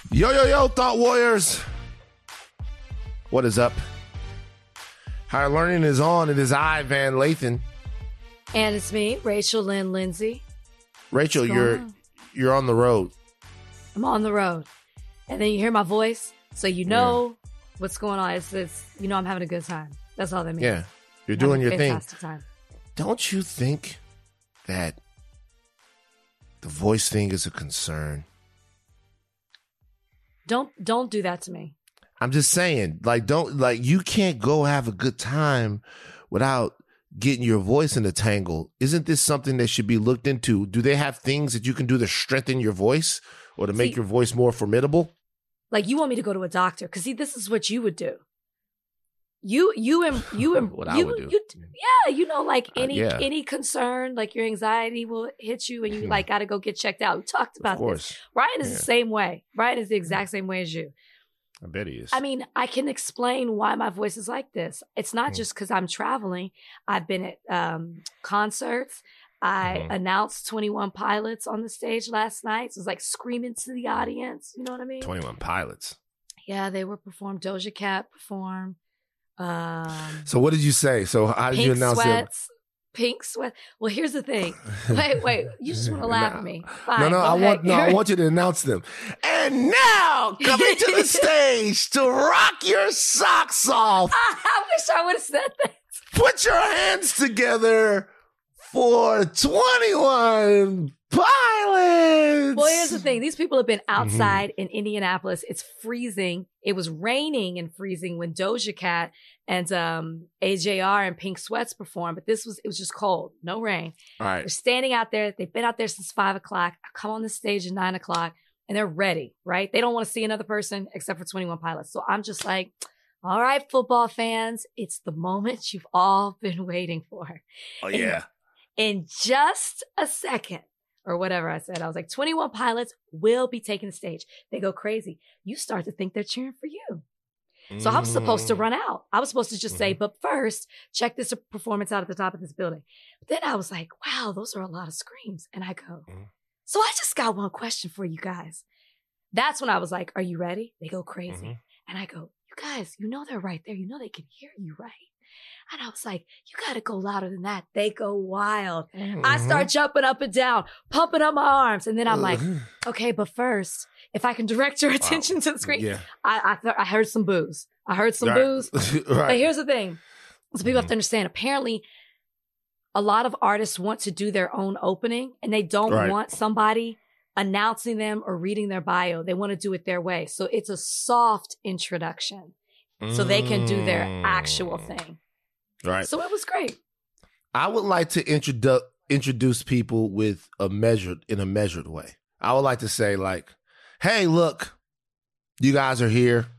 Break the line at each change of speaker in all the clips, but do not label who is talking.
Yo, Thought Warriors. What is up? Higher Learning is on. It is I, Van Lathan.
And it's me, Rachel Lynn Lindsay.
Rachel, you're on the road.
I'm on the road. And then you hear my voice, so you know what's going on. It's you know I'm having a good time. That's all that means.
Yeah, you're doing your thing.
Time.
Don't you think that the voice thing is a concern?
Don't do that to me.
I'm just saying, you can't go have a good time without getting your voice in a tangle. Isn't this something that should be looked into? Do they have things that you can do to strengthen your voice or to make your voice more formidable?
Like, you want me to go to a doctor? Because this is what you would do. You
what I would do.
Any concern, like your anxiety will hit you and you got to go get checked out. We talked about this. Ryan is the same way. Ryan is the exact same way as you.
I bet he is.
I mean, I can explain why my voice is like this. It's not just because I'm traveling. I've been at concerts. I announced 21 Pilots on the stage last night. So it was like screaming to the audience. You know what I mean?
21 Pilots.
Yeah, they were performed. Doja Cat performed.
So what did you say? So how did you announce it?
Pink sweat. Well, here's the thing. Wait. You just want to laugh at me? Fine,
I want you to announce them. And now coming to the stage to rock your socks off.
I wish I would have said that.
Put your hands together for 21 Pilots.
Well, here's the thing. These people have been outside in Indianapolis. It's freezing. It was raining and freezing when Doja Cat and AJR and Pink Sweats performed, but it was just cold, no rain.
All right.
They're standing out there. They've been out there since 5 o'clock. I come on the stage at 9 o'clock and they're ready, right? They don't want to see another person except for 21 Pilots. So I'm just like, all right, football fans, it's the moment you've all been waiting for.
Oh, yeah.
In just a second, or whatever I said, I was like, 21 Pilots will be taking the stage. They go crazy. You start to think they're cheering for you. So I'm supposed to run out. I was supposed to just say, but first, check this performance out at the top of this building. But then I was like, wow, those are a lot of screams. And I go, so I just got one question for you guys. That's when I was like, are you ready? They go crazy. And I go, you guys, you know they're right there. You know they can hear you, right? And I was like, you got to go louder than that. They go wild. I start jumping up and down, pumping up my arms. And then I'm like, okay, but first, if I can direct your attention to the screen. I heard some boos. Boos.
Right.
But here's the thing. So people have to understand, apparently, a lot of artists want to do their own opening and they don't want somebody announcing them or reading their bio. They want to do it their way. So it's a soft introduction so they can do their actual thing.
Right.
So it was great.
I would like to introduce people in a measured way. I would like to say, like, hey, look, you guys are here.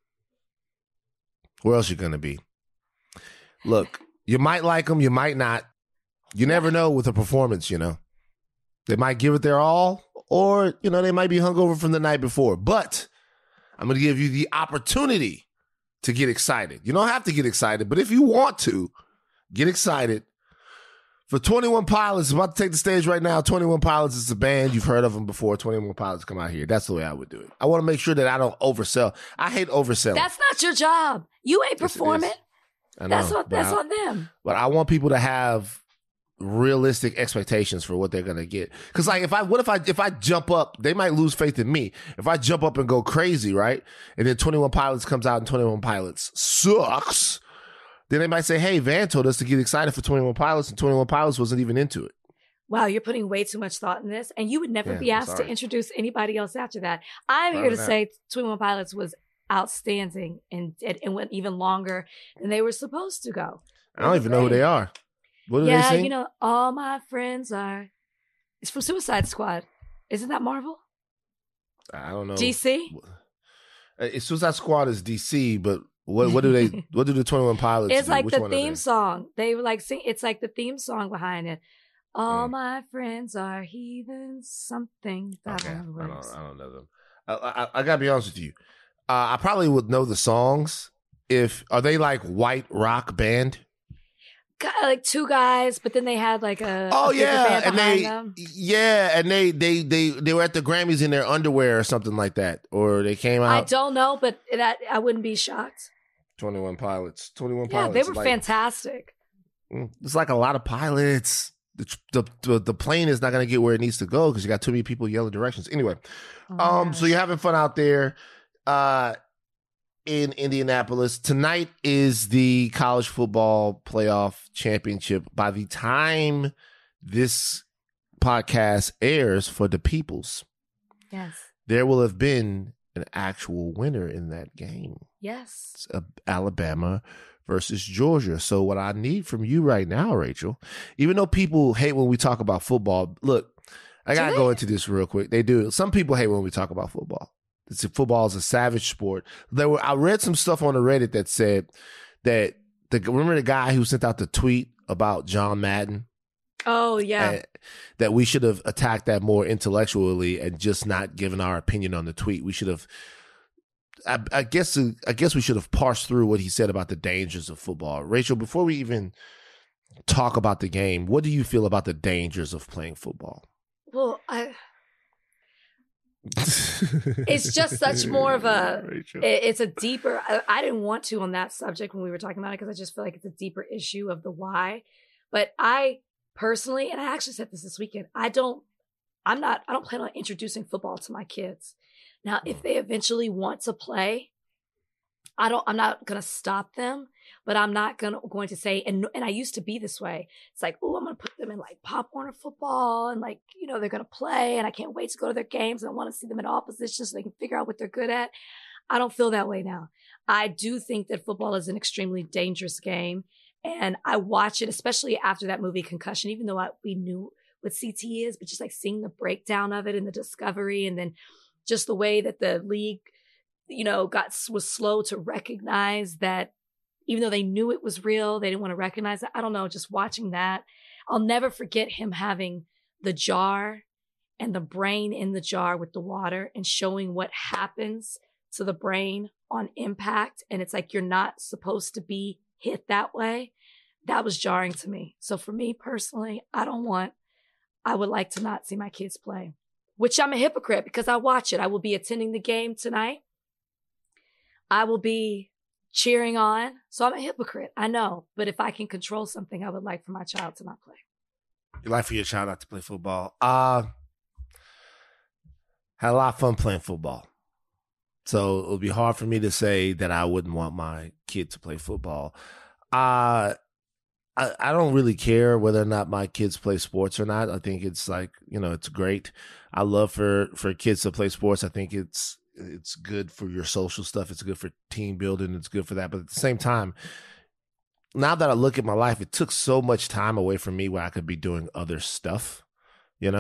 Where else you going to be? Look, you might like them, you might not. You never know with a performance, you know. They might give it their all, or, you know, they might be hungover from the night before. But I'm going to give you the opportunity to get excited. You don't have to get excited, but if you want to, get excited. For 21 Pilots, about to take the stage right now. 21 Pilots is a band. You've heard of them before. 21 Pilots come out here. That's the way I would do it. I want to make sure that I don't oversell. I hate overselling.
That's not your job. You ain't performing.
I know,
that's on them.
But I want people to have realistic expectations for what they're gonna get. Because like, if I jump up, they might lose faith in me. If I jump up and go crazy, right, and then 21 Pilots comes out and 21 Pilots sucks, then they might say, hey, Van told us to get excited for 21 Pilots, and 21 Pilots wasn't even into it.
Wow, you're putting way too much thought in this, and you would never be asked to introduce anybody else after that. I'm here to say 21 Pilots was outstanding and went even longer than they were supposed to go.
I don't even know who they are. What do they sing?
You know, all my friends are. It's from Suicide Squad. Isn't that Marvel?
I don't know.
DC?
Suicide Squad is DC, but what do they? What do the 21 Pilots?
It's
do?
like
Which
the
one
theme song. They were like sing. It's like the theme song behind it. All my friends are heathens. Something.
Okay. I don't know them. I gotta be honest with you. I probably would know the songs. Are they like white rock band?
like two guys, but then they had like a
Oh
a bigger
yeah,
band
and
behind
they
them.
and they were at the Grammys in their underwear or something like that, or they came
I
out.
don't know, but that I wouldn't be shocked.
21 Pilots. 21
Yeah,
Pilots.
they were
like,
fantastic.
It's like a lot of pilots. The plane is not going to get where it needs to go because you got too many people yelling directions. Anyway,
Oh
so you're having fun out there in Indianapolis. Tonight is the college football playoff championship. By the time this podcast airs for the peoples,
yes,
there will have been an actual winner in that game.
yes.
It's Alabama versus Georgia. So what I need from you right now, Rachel, even though people hate when we talk about football, look, I got to go into this real quick. They do. Some people hate when we talk about football. Football is a savage sport. I read some stuff on the Reddit that said that remember the guy who sent out the tweet about John Madden?
Oh yeah.
That we should have attacked that more intellectually and just not given our opinion on the tweet. We should have. I guess we should have parsed through what he said about the dangers of football. Rachel, before we even talk about the game, what do you feel about the dangers of playing football?
Well, it's just such more of a. It's a deeper. I didn't want to on that subject when we were talking about it because I just feel like it's a deeper issue of the why. But I personally, and I actually said this weekend, I don't plan on introducing football to my kids. Now, if they eventually want to play, I'm not going to stop them, but I'm not going to say, and I used to be this way. It's like, oh, I'm going to put them in like Pop Warner football and like, they're going to play and I can't wait to go to their games and I want to see them in all positions so they can figure out what they're good at. I don't feel that way now. I do think that football is an extremely dangerous game. And I watch it, especially after that movie Concussion, even though we knew what CT is, but just like seeing the breakdown of it and the discovery and then just the way that the league, was slow to recognize that even though they knew it was real, they didn't want to recognize it. I don't know, just watching that. I'll never forget him having the jar and the brain in the jar with the water and showing what happens to the brain on impact. And it's like, you're not supposed to be hit that way. That was jarring to me. So for me personally, I would like to not see my kids play. Which I'm a hypocrite because I watch it. I will be attending the game tonight. I will be cheering on. So I'm a hypocrite. I know. But if I can control something, I would like for my child to not play.
You'd like for your child not to play football? Had a lot of fun playing football. So it would be hard for me to say that I wouldn't want my kid to play football. I don't really care whether or not my kids play sports or not. I think it's like, it's great. I love for kids to play sports. I think it's good for your social stuff. It's good for team building. It's good for that. But at the same time, now that I look at my life, it took so much time away from me where I could be doing other stuff, You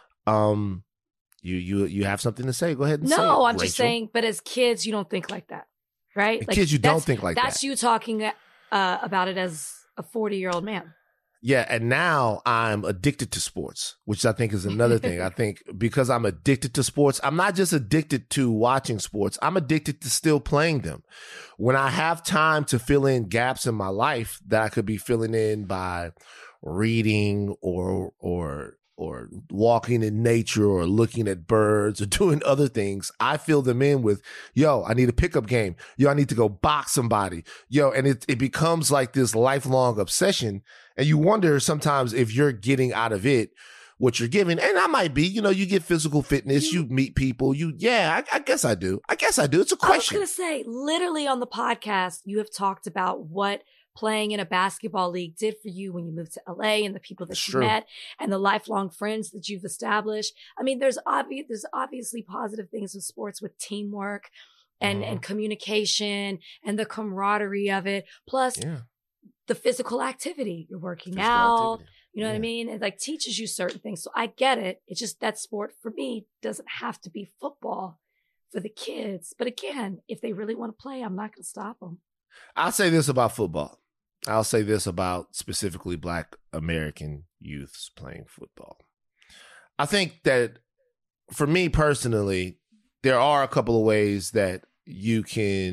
have something to say. Go ahead and say it,
No, I'm
Rachel.
just saying, but as kids, you don't think like that, right? Like,
kids, you don't think like that.
That's you talking about it as a 40-year-old man.
Yeah, and now I'm addicted to sports, which I think is another thing. I think because I'm addicted to sports, I'm not just addicted to watching sports. I'm addicted to still playing them. When I have time to fill in gaps in my life that I could be filling in by reading or walking in nature or looking at birds or doing other things, I fill them in with, I need a pickup game. I need to go box somebody. And it becomes like this lifelong obsession. And you wonder sometimes if you're getting out of it what you're giving. And I might be, you get physical fitness, you meet people, I guess I do. It's a question.
I was going to say, literally on the podcast, you have talked about what playing in a basketball league did for you when you moved to LA and the people that you met and the lifelong friends that you've established. I mean, there's obviously positive things with sports with teamwork and communication and the camaraderie of it. Plus the physical activity. You're working out. You know what I mean? It like teaches you certain things. So I get it. It's just that sport for me doesn't have to be football for the kids. But again, if they really want to play, I'm not going to stop them.
I'll say this about football. I'll say this about specifically Black American youths playing football. I think that for me personally, there are a couple of ways that you can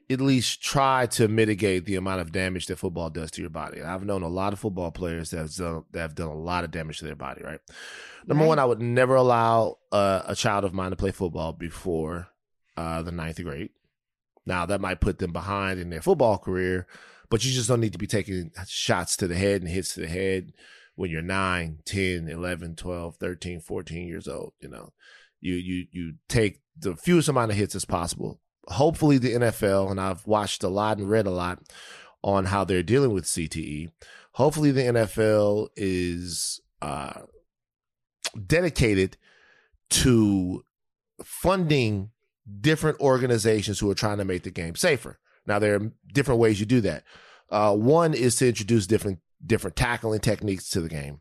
at least try to mitigate the amount of damage that football does to your body. And I've known a lot of football players that have done a lot of damage to their body, right? Number one, I would never allow a child of mine to play football before the 9th grade. Now, that might put them behind in their football career, but you just don't need to be taking shots to the head and hits to the head when you're 9, 10, 11, 12, 13, 14 years old. You know, you take the fewest amount of hits as possible. Hopefully the NFL, and I've watched a lot and read a lot on how they're dealing with CTE. Hopefully the NFL is dedicated to funding different organizations who are trying to make the game safer. Now, there are different ways you do that. One is to introduce different tackling techniques to the game,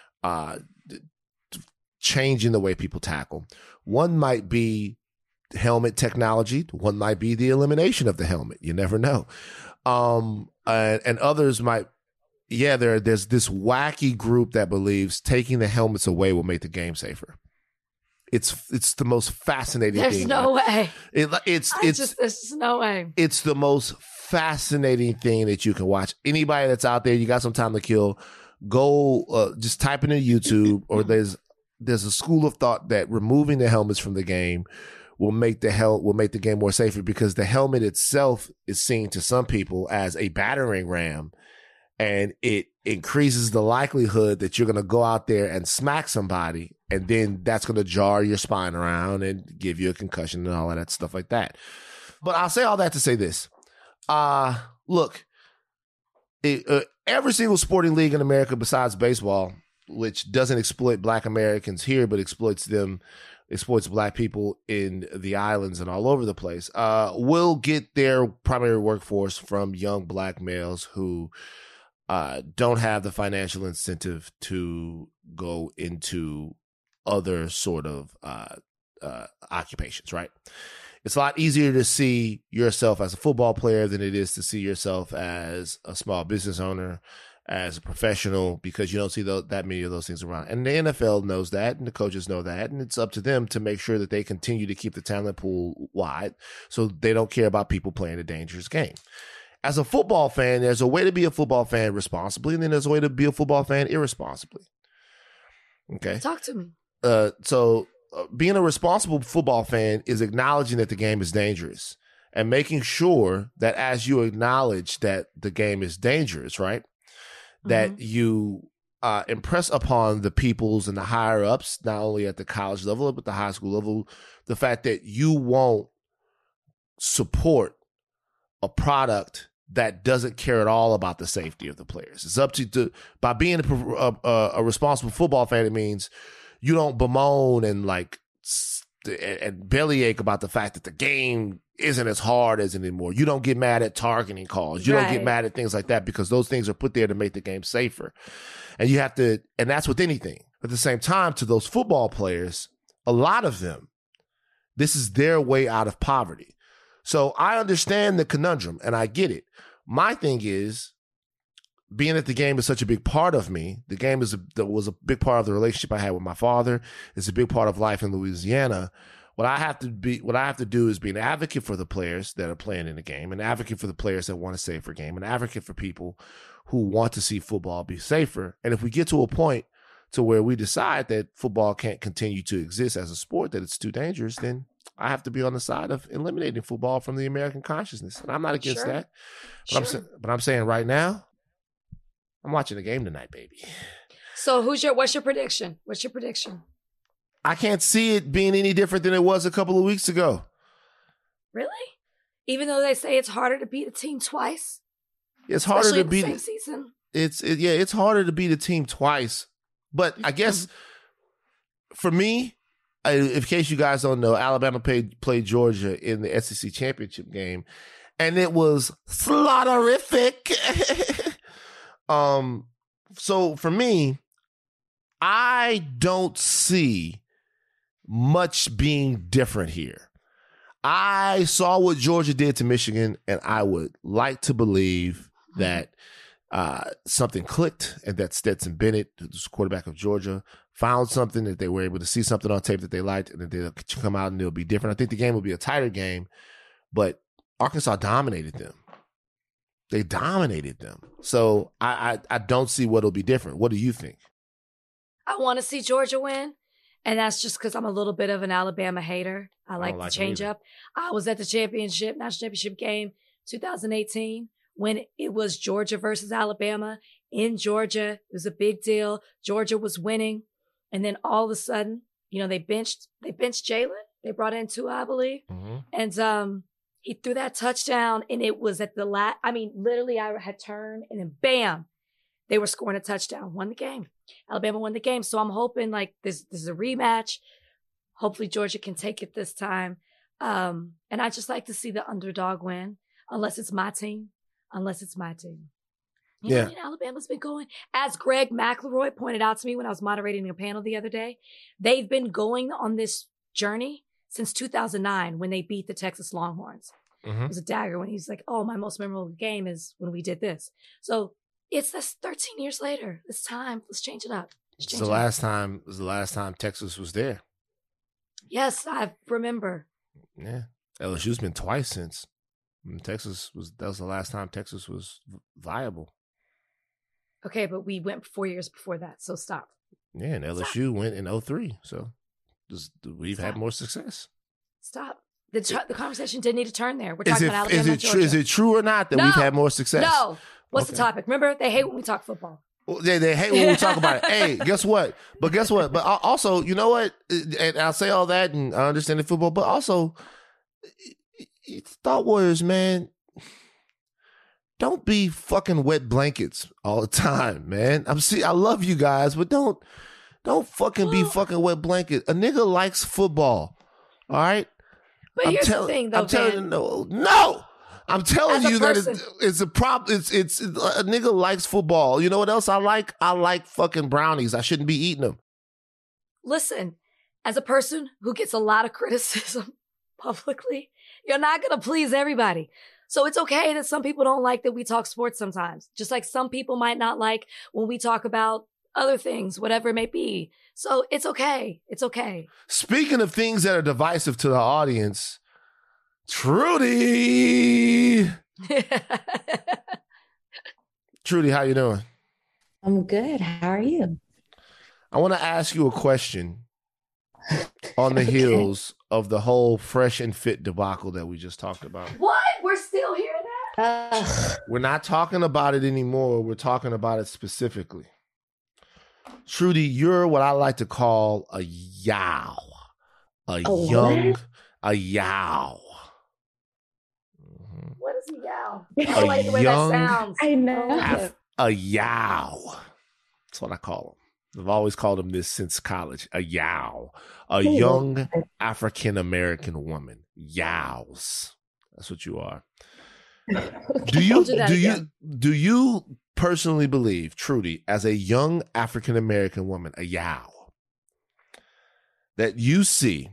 changing the way people tackle. One might be helmet technology. One might be the elimination of the helmet. You never know. And others might, there's this wacky group that believes taking the helmets away will make the game safer. It's the most fascinating thing.
There's no way.
There's
no way.
It's the most fascinating thing that you can watch. Anybody that's out there, you got some time to kill, go just type it in YouTube, or there's a school of thought that removing the helmets from the game will make the game more safer, because the helmet itself is seen to some people as a battering ram, and it increases the likelihood that you're going to go out there and smack somebody, and then that's going to jar your spine around and give you a concussion and all of that stuff like that. But I'll say all that to say this. Look, every single sporting league in America besides baseball, which doesn't exploit Black Americans here, but exploits Black people in the islands and all over the place, will get their primary workforce from young Black males who don't have the financial incentive to go into other sort of occupations, right? It's a lot easier to see yourself as a football player than it is to see yourself as a small business owner, as a professional, because you don't see that many of those things around. And the NFL knows that, and the coaches know that, and it's up to them to make sure that they continue to keep the talent pool wide so they don't care about people playing a dangerous game. As a football fan, there's a way to be a football fan responsibly, and then there's a way to be a football fan irresponsibly. Okay?
Talk to me.
So being a responsible football fan is acknowledging that the game is dangerous and making sure that as you acknowledge that the game is dangerous, right, that you impress upon the peoples and the higher ups, not only at the college level, but the high school level, the fact that you won't support a product that doesn't care at all about the safety of the players. It's up to by being a responsible football fan, it means you don't bemoan and bellyache about the fact that the game isn't as hard as anymore. You don't get mad at targeting calls. You don't get mad at things like that, because those things are put there to make the game safer. And you have to, and that's with anything. At the same time, to those football players, a lot of them, this is their way out of poverty. So I understand the conundrum and I get it. My thing is, being that the game is such a big part of me, the game was a big part of the relationship I had with my father. It's a big part of life in Louisiana. What I have to do is be an advocate for the players that are playing in the game, an advocate for the players that want a safer game, an advocate for people who want to see football be safer. And if we get to a point to where we decide that football can't continue to exist as a sport, that it's too dangerous, then I have to be on the side of eliminating football from the American consciousness. And I'm not against that. But I'm saying right now, I'm watching the game tonight, baby.
So what's your prediction? What's your prediction?
I can't see it being any different than it was a couple of weeks ago.
Really? Even though they say it's harder to beat a team twice?
It's harder to beat
the same season.
It's harder to beat a team twice. But I guess for me, in case you guys don't know, Alabama played Georgia in the SEC championship game, and it was slaughterific. So for me, I don't see much being different here. I saw what Georgia did to Michigan, and I would like to believe that something clicked and that Stetson Bennett, who's the quarterback of Georgia, found something, that they were able to see something on tape that they liked, and that they'll come out and it'll be different. I think the game will be a tighter game, but Arkansas dominated them. They dominated them. So I don't see what'll be different. What do you think?
I want to see Georgia win. And that's just because I'm a little bit of an Alabama hater. I like the change up. I was at the national championship game 2018 when it was Georgia versus Alabama in Georgia. It was a big deal. Georgia was winning. And then all of a sudden, they benched Jalen. They brought in Tua, I believe. Mm-hmm. And he threw that touchdown, and it was at the last. I mean, literally, I had turned, and then bam, they were scoring a touchdown. Won the game. Alabama won the game. So I'm hoping like this is a rematch. Hopefully Georgia can take it this time. And I just like to see the underdog win, unless it's my team. Alabama's been going, as Greg McElroy pointed out to me when I was moderating a panel the other day, they've been going on this journey since 2009 when they beat the Texas Longhorns. Mm-hmm. It was a dagger when he's like, oh, my most memorable game is when we did this. So it's this 13 years later. It's time. Let's change it up.
It was the last time Texas was there.
Yes, I remember.
Yeah. LSU's been twice since. That was the last time Texas was viable.
Okay, but we went 4 years before that, so stop.
Yeah, and LSU went in 2003, so we've had more success.
Stop. The conversation didn't need to turn there. We're talking about Alabama and Georgia.
Is it true or not that we've had more success?
No. What's the topic? Remember, they hate when we talk football.
Well, they hate when we talk about it. Hey, guess what? But also, you know what? And I'll say all that, and I understand the football, but also, Thought Warriors, man, don't be fucking wet blankets all the time, man. I love you guys, but don't fucking be fucking wet blanket. A nigga likes football, all right?
But here's the thing, though,
I'm telling you, no. I'm telling you that it's a problem. It's a nigga likes football. You know what else I like? I like fucking brownies. I shouldn't be eating them.
Listen, as a person who gets a lot of criticism publicly, you're not going to please everybody. So it's okay that some people don't like that we talk sports sometimes. Just like some people might not like when we talk about other things, whatever it may be. So it's okay. It's okay.
Speaking of things that are divisive to the audience, Trudy. Trudy, how you doing?
I'm good. How are you?
I want to ask you a question on the heels of the whole Fresh and Fit debacle that we just talked about.
What? We're still hearing that?
We're not talking about it anymore. We're talking about it specifically. Trudy, you're what I like to call a yow. A yow.
What is a yow? I don't like the way that sounds.
I know.
A yow. That's what I call them. I've always called them this since college. A yow. A young African-American woman. Yows. That's what you are. Do you personally believe, Trudy, as a young African-American woman, a yow, that you see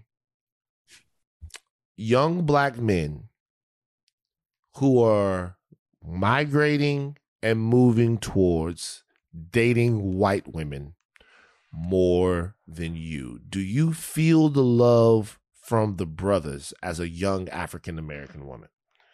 young black men who are migrating and moving towards dating white women more than you? Do you feel the love from the brothers as a young African-American woman?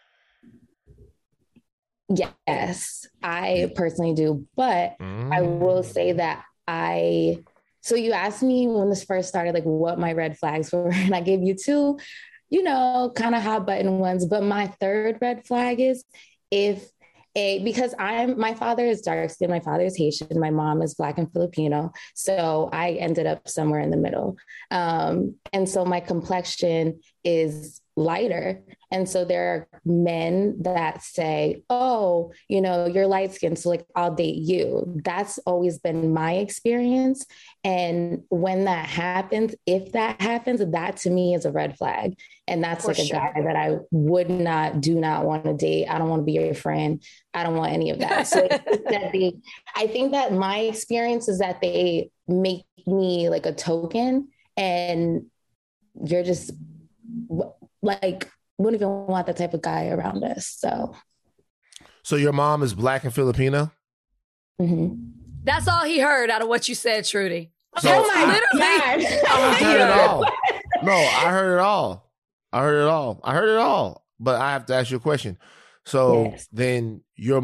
Yes, I personally do. But I will say that so you asked me when this first started, like what my red flags were, and I gave you two, kind of hot button ones. But my third red flag is because my father is dark skinned, my father is Haitian, my mom is Black and Filipino. So I ended up somewhere in the middle. And so my complexion is lighter. And so there are men that say, oh, you're light skinned, so like I'll date you. That's always been my experience. And when that happens, if that happens, that to me is a red flag. And that's like a guy that I do not want to date. I don't want to be your friend. I don't want any of that. So I think that my experience is that they make me like a token, and you're just like, wouldn't even want that type of guy around us. So
your mom is Black and Filipino?
Mm-hmm.
That's all he heard out of what you said, Trudy.
So
oh my God.
I heard it all. No, I heard it all. I heard it all. but I have to ask you a question. So then your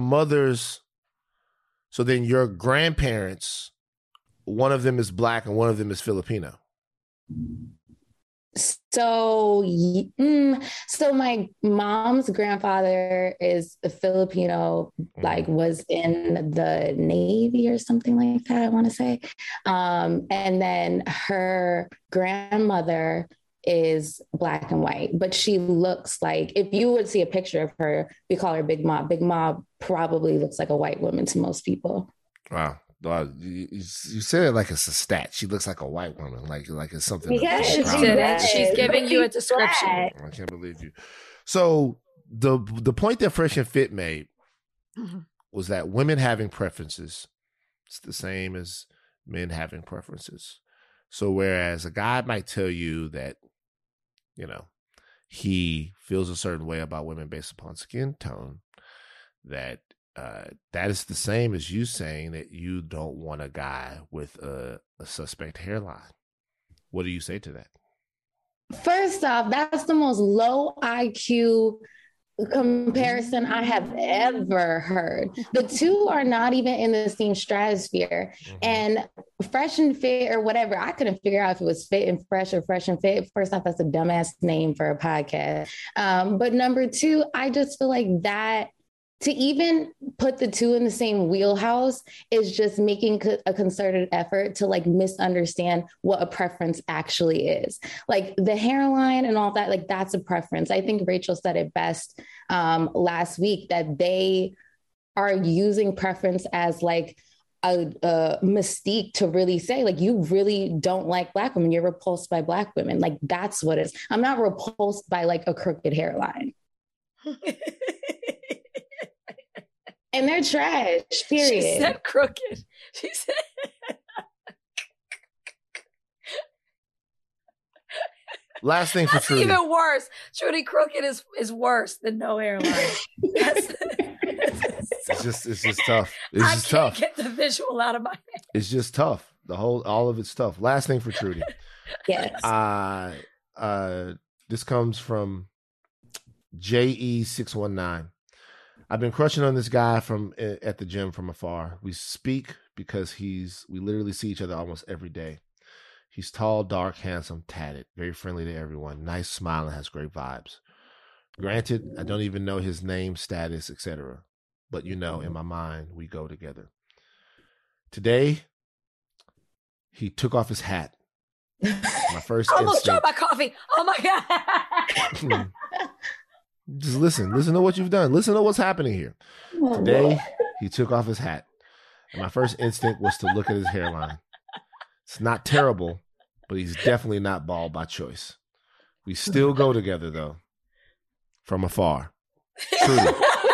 grandparents, one of them is Black and one of them is Filipino.
So my mom's grandfather is a Filipino, like was in the Navy or something like that, I want to say. And then her grandmother is Black and white, but she looks like, if you would see a picture of her, we call her Big Ma. Big Ma probably looks like a white woman to most people.
Wow. You said it like it's a stat. She looks like a white woman, like it's something.
Yes, she's giving you a description.
I can't believe you. So the point that Fresh and Fit made was that women having preferences, it's the same as men having preferences. So whereas a guy might tell you that, he feels a certain way about women based upon skin tone, that is the same as you saying that you don't want a guy with a suspect hairline. What do you say to that?
First off, that's the most low IQ comparison I have ever heard. The two are not even in the same stratosphere. And Fresh and Fit or whatever, I couldn't figure out if it was Fit and Fresh or Fresh and Fit. First off, that's a dumbass name for a podcast. But number two, I just feel like that to even put the two in the same wheelhouse is just making a concerted effort to like misunderstand what a preference actually is. Like the hairline and all that, like that's a preference. I think Rachel said it best last week that they are using preference as like a mystique to really say like, you really don't like Black women. You're repulsed by Black women. Like that's what it is. I'm not repulsed by like a crooked hairline. And they're trash, period.
She said crooked. She said...
Last thing for Trudy.
Even worse. Trudy, crooked is worse than no hairline. It's
just tough. It's just tough.
I can't get the visual out of my head.
It's just tough. All of it's tough. Last thing for Trudy.
Yes.
This comes from JE619. I've been crushing on this guy at the gym from afar. We speak because we literally see each other almost every day. He's tall, dark, handsome, tatted, very friendly to everyone, nice smile, and has great vibes. Granted, I don't even know his name, status, etc. But in my mind, we go together. Today, he took off his hat. My first
I almost dropped my coffee. Oh my God.
Just listen to what you've done. Listen to what's happening here. Today, he took off his hat. And my first instinct was to look at his hairline. It's not terrible, but he's definitely not bald by choice. We still go together, though, from afar. Truly.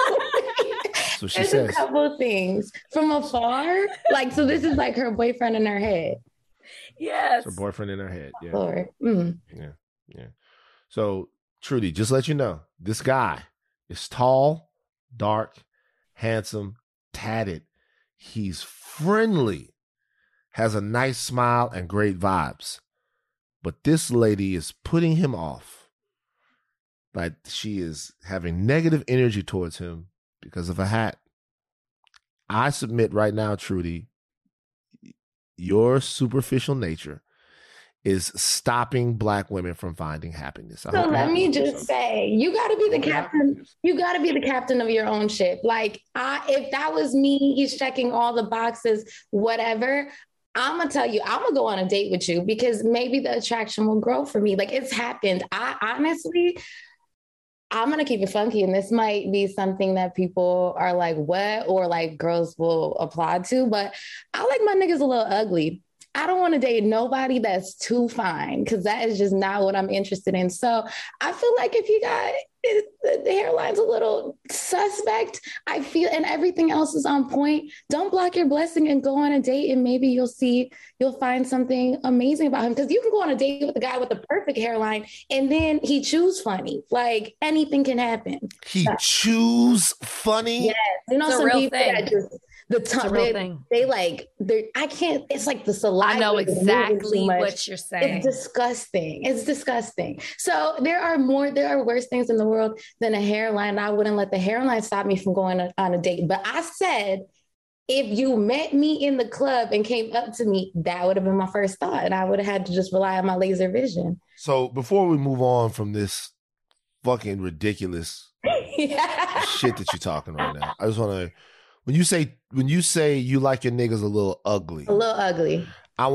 So she says.
A couple of things. From afar? So this is like her boyfriend in her head.
Yes.
It's her boyfriend in her head. Yeah.
Lord.
Yeah. So, Trudy, just let you know, this guy is tall, dark, handsome, tatted. He's friendly, has a nice smile and great vibes. But this lady is putting him off. Like she is having negative energy towards him because of a hat. I submit right now, Trudy, your superficial nature is stopping Black women from finding happiness.
So let me just say, you got to be the captain. You got to be the captain of your own ship. If that was me, he's checking all the boxes, whatever. I'm going to tell you, I'm going to go on a date with you because maybe the attraction will grow for me. It's happened. I'm going to keep it funky. And this might be something that people are like, what? Or girls will applaud to, but I like my niggas a little ugly. I don't want to date nobody that's too fine because that is just not what I'm interested in. So I feel like if you got the hairline's a little suspect, I feel, and everything else is on point, don't block your blessing and go on a date and maybe you'll find something amazing about him. Because you can go on a date with a guy with the perfect hairline and then he chews funny. Anything can happen.
He chews funny?
Yes. Some people that just The
It's a
tongue,
real thing.
I can't, it's like the saliva.
I know
is moving
exactly
too much.
what you're saying.
It's disgusting. It's disgusting. So there are worse things in the world than a hairline. I wouldn't let the hairline stop me from going on a date. But I said, if you met me in the club and came up to me, that would have been my first thought. And I would have had to just rely on my laser vision.
So before we move on from this fucking ridiculous shit that you're talking right now, I just want to, when you say you like your niggas a little ugly, I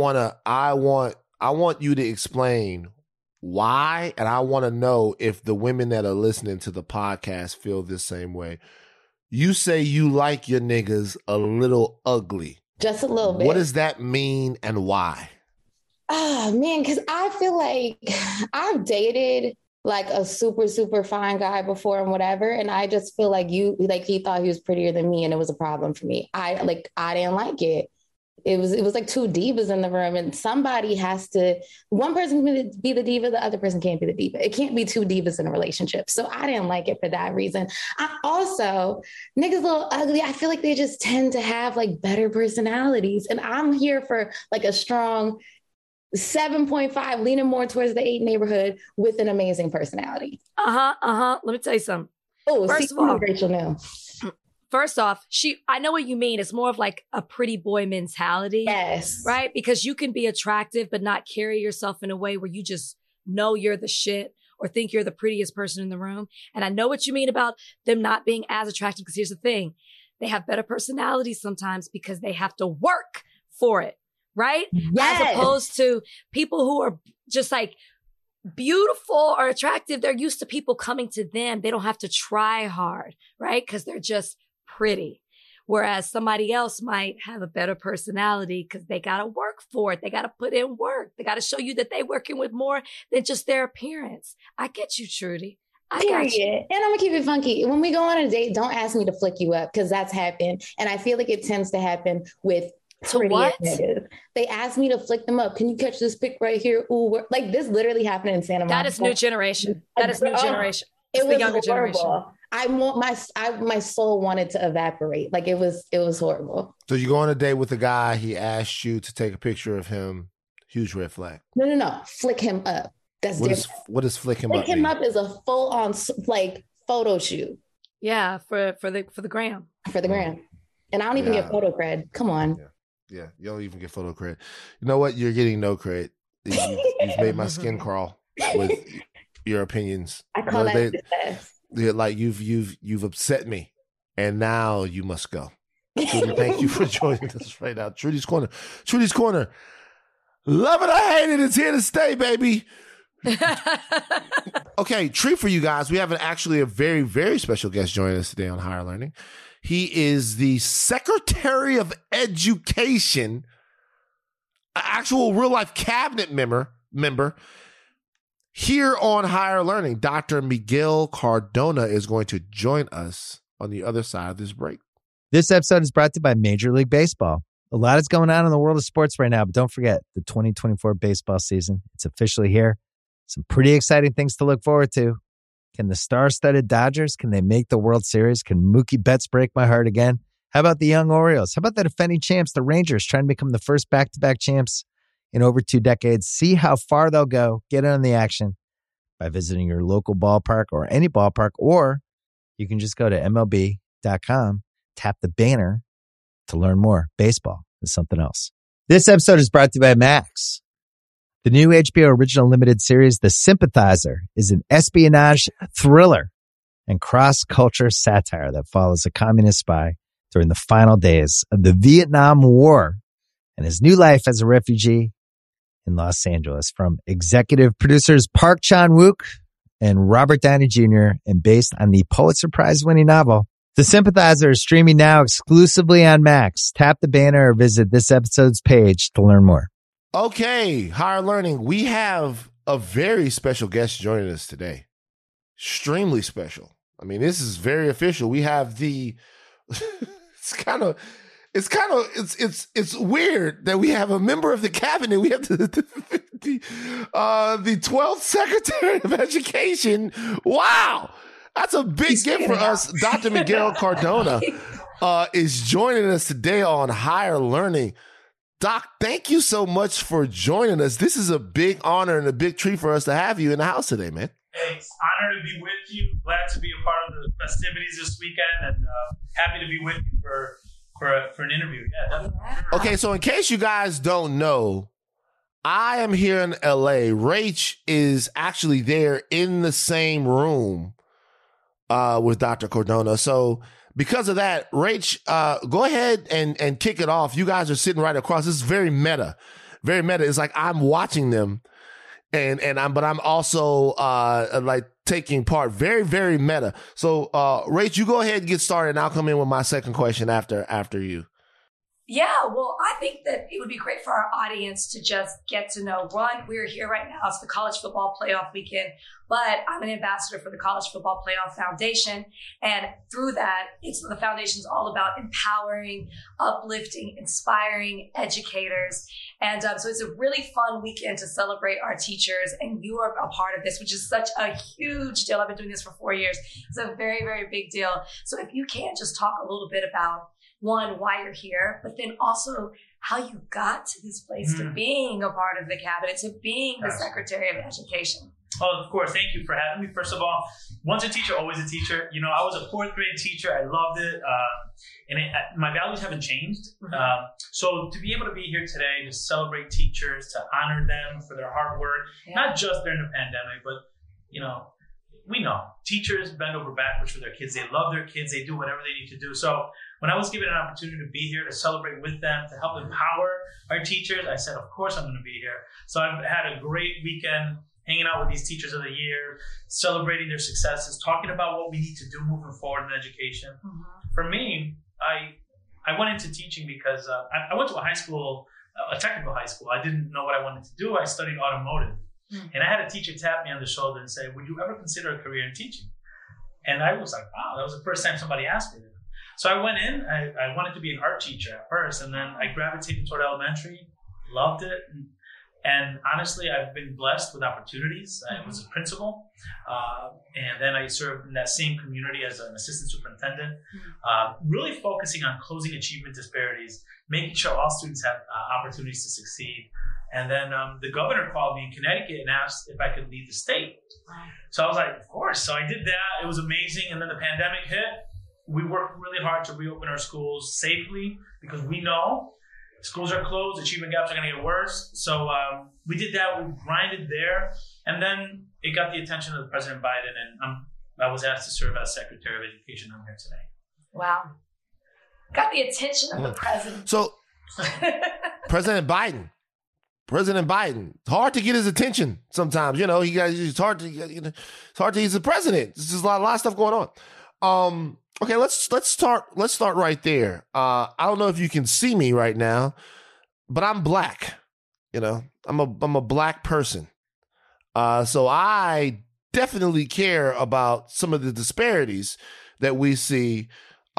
want you to explain why, and I want to know if the women that are listening to the podcast feel the same way. You say you like your niggas a little ugly.
Just a little bit.
What does that mean and why?
Oh, man, because I feel like I've dated like a super, super fine guy before and whatever. And I just feel like he thought he was prettier than me and it was a problem for me. I didn't like it. It was like two divas in the room, and one person can be the diva, the other person can't be the diva. It can't be two divas in a relationship. So I didn't like it for that reason. I also, niggas a little ugly, I feel like they just tend to have like better personalities. And I'm here for like a strong 7.5, leaning more towards the 8 neighborhood with an amazing personality.
Let me tell you something.
First of all, Rachel knew.
First off, I know what you mean. It's more of like a pretty boy mentality.
Yes.
Right? Because you can be attractive, but not carry yourself in a way where you just know you're the shit or think you're the prettiest person in the room. And I know what you mean about them not being as attractive, because here's the thing. They have better personalities sometimes because they have to work for it. Right?
Yes.
As opposed to people who are just like beautiful or attractive. They're used to people coming to them. They don't have to try hard. Right? Because they're just pretty. Whereas somebody else might have a better personality because they got to work for it. They got to put in work. They got to show you that they're working with more than just their appearance. I get you, Trudy. I got you.
And I'm going to keep it funky. When we go on a date, don't ask me to flick you up, because that's happened. And I feel like it tends to happen with pretty niggas. They ask me to flick them up. Can you catch this pic right here? Ooh, like this literally happened in Santa Monica.
That is new generation. That is new generation.
It was the younger generation. My soul wanted to evaporate. Like it was horrible.
So you go on a date with a guy, he asked you to take a picture of him. Huge red flag.
No. Flick him up. That's different.
What does flick him up?
Flick him up is a full on like photo shoot.
Yeah, for the gram.
For the gram. And I don't even get photo cred. Come on.
Yeah, you don't even get photo cred. You know what? You're getting no cred. You've made my skin crawl with your opinions.
I call that success.
Yeah, like you've upset me, and now you must go. Trudy, thank you for joining us right now. Trudy's Corner. Love it or hate it, it's here to stay, baby. Okay, treat for you guys. We have actually a very, very special guest joining us today on Higher Learning. He is the Secretary of Education, an actual real life cabinet member. Here on Higher Learning, Dr. Miguel Cardona is going to join us on the other side of this break.
This episode is brought to you by Major League Baseball. A lot is going on in the world of sports right now, but don't forget the 2024 baseball season. It's officially here. Some pretty exciting things to look forward to. Can the star-studded Dodgers, can they make the World Series? Can Mookie Betts break my heart again? How about the young Orioles? How about the defending champs, the Rangers, trying to become the first back-to-back champs in over 2 decades? See how far they'll go. Get in on the action by visiting your local ballpark or any ballpark, or you can just go to MLB.com, tap the banner to learn more. Baseball is something else. This episode is brought to you by Max. The new HBO original limited series, The Sympathizer, is an espionage thriller and cross-culture satire that follows a communist spy during the final days of the Vietnam War and his new life as a refugee in Los Angeles. From executive producers Park Chan-wook and Robert Downey Jr. and based on the Pulitzer Prize-winning novel, The Sympathizer is streaming now exclusively on Max. Tap the banner or visit this episode's page to learn more.
Okay, Higher Learning. We have a very special guest joining us today. Extremely special. I mean, this is very official. We have the it's weird that we have a member of the cabinet. We have the 12th Secretary of Education. Wow. That's a big gift for us, Dr. Miguel Cardona. is joining us today on Higher Learning. Doc, thank you so much for joining us. This is a big honor and a big treat for us to have you in the house today, man.
Hey, it's an honor to be with you. Glad to be a part of the festivities this weekend, and happy to be with you for an interview. Yeah, definitely.
Okay, so in case you guys don't know, I am here in LA. Rach is actually there in the same room with Dr. Cardona. So because of that, Rach, go ahead and kick it off. You guys are sitting right across. This is very meta. Very meta. It's like I'm watching them but I'm also like taking part. Very, very meta. So Rach, you go ahead and get started and I'll come in with my second question after you.
Yeah, well, I think that it would be great for our audience to just get to know. One, we're here right now. It's the college football playoff weekend, but I'm an ambassador for the College Football Playoff Foundation. And through that, the foundation's all about empowering, uplifting, inspiring educators. And so it's a really fun weekend to celebrate our teachers. And you are a part of this, which is such a huge deal. I've been doing this for 4 years. It's a very, very big deal. So if you can just talk a little bit about, one, why you're here, but then also how you got to this place, to being a part of the cabinet, to being the Secretary of Education.
Oh, of course. Thank you for having me. First of all, once a teacher, always a teacher. You know, I was a 4th grade teacher. I loved it. My values haven't changed. So to be able to be here today, to celebrate teachers, to honor them for their hard work, not just during the pandemic, but, you know, we know teachers bend over backwards for their kids. They love their kids. They do whatever they need to do. So when I was given an opportunity to be here to celebrate with them, to help empower our teachers, I said, of course I'm going to be here. So I've had a great weekend hanging out with these teachers of the year, celebrating their successes, talking about what we need to do moving forward in education. For me, I went into teaching because I went to a high school, a technical high school. I didn't know what I wanted to do. I studied automotive. And I had a teacher tap me on the shoulder and say, would you ever consider a career in teaching? And I was like, wow, that was the first time somebody asked me that. So I went in, I wanted to be an art teacher at first, and then I gravitated toward elementary, loved it. And honestly, I've been blessed with opportunities. I was a principal, and then I served in that same community as an assistant superintendent, really focusing on closing achievement disparities, making sure all students have opportunities to succeed. And then the governor called me in Connecticut and asked if I could lead the state. So I was like, of course. So I did that. It was amazing. And then the pandemic hit. We worked really hard to reopen our schools safely because we know schools are closed, achievement gaps are going to get worse. So we did that. We grinded there. And then it got the attention of President Biden. And I was asked to serve as Secretary of Education. I'm here today.
Wow. Got the attention of the president.
So President Biden. It's hard to get his attention sometimes. You know, it's hard to, he's the president. There's just a lot of stuff going on. Okay, let's start right there. I don't know if you can see me right now, but I'm black. You know, I'm a black person. So I definitely care about some of the disparities that we see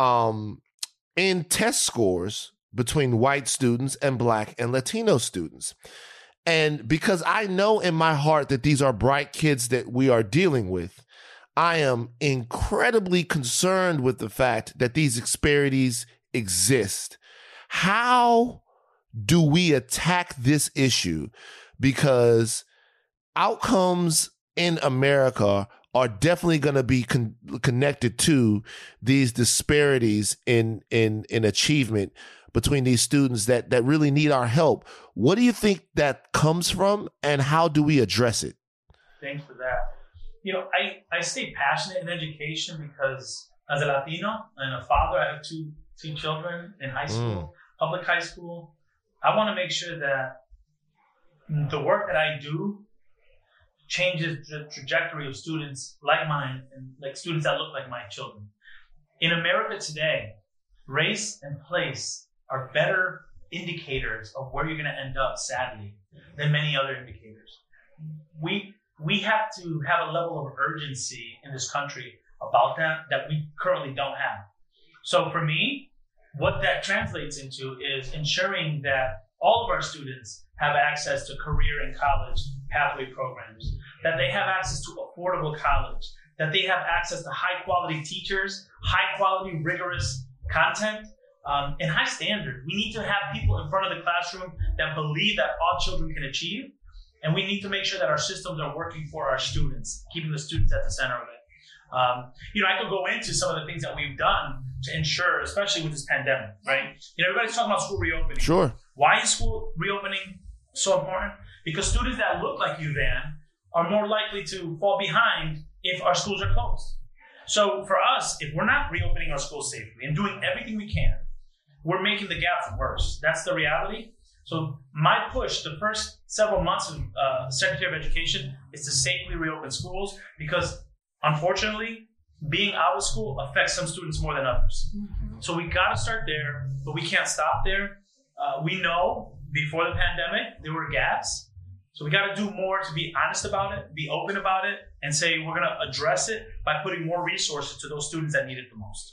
in test scores between white students and Black and Latino students. And because I know in my heart that these are bright kids that we are dealing with, I am incredibly concerned with the fact that these disparities exist. How do we attack this issue? Because outcomes in America are definitely going to be connected to these disparities in achievement between these students that really need our help. What do you think that comes from, and how do we address it?
Thanks for that. You know, I stay passionate in education because as a Latino and a father, I have two children in high school, public high school. I want to make sure that the work that I do changes the trajectory of students like mine and like students that look like my children. In America today, race and place are better indicators of where you're going to end up, sadly, than many other indicators. We have to have a level of urgency in this country about that we currently don't have. So for me, what that translates into is ensuring that all of our students have access to career and college pathway programs, that they have access to affordable college, that they have access to high quality teachers, high quality, rigorous content, and high standard. We need to have people in front of the classroom that believe that all children can achieve. And we need to make sure that our systems are working for our students, keeping the students at the center of it. I could go into some of the things that we've done to ensure, especially with this pandemic, right? Everybody's talking about school reopening.
Sure.
Why is school reopening so important? Because students that look like you, Van, are more likely to fall behind if our schools are closed. So for us, if we're not reopening our schools safely and doing everything we can, we're making the gap worse. That's the reality. So my push the first several months of Secretary of Education is to safely reopen schools, because unfortunately, being out of school affects some students more than others. Mm-hmm. So we got to start there, but we can't stop there. We know before the pandemic, there were gaps. So we got to do more to be honest about it, be open about it, and say we're going to address it by putting more resources to those students that need it the most.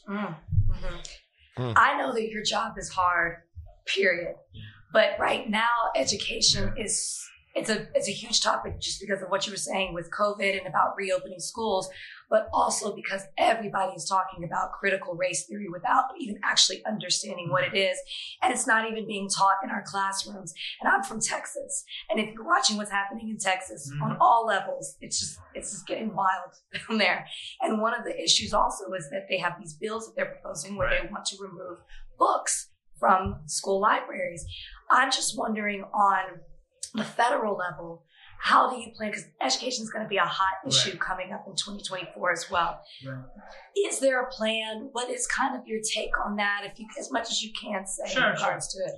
Mm-hmm. I know that your job is hard, period. But right now, education is it's a huge topic just because of what you were saying with COVID and about reopening schools, but also because everybody is talking about critical race theory without even actually understanding what it is. And it's not even being taught in our classrooms. And I'm from Texas. And if you're watching what's happening in Texas on all levels, it's just getting wild down there. And one of the issues also is that they have these bills that they're proposing where they want to remove books from school libraries. I'm just wondering, on the federal level, how do you plan? Because education is going to be a hot issue coming up in 2024 as well. Right. Is there a plan? What is kind of your take on that, if you, as much as you can say in regards to it?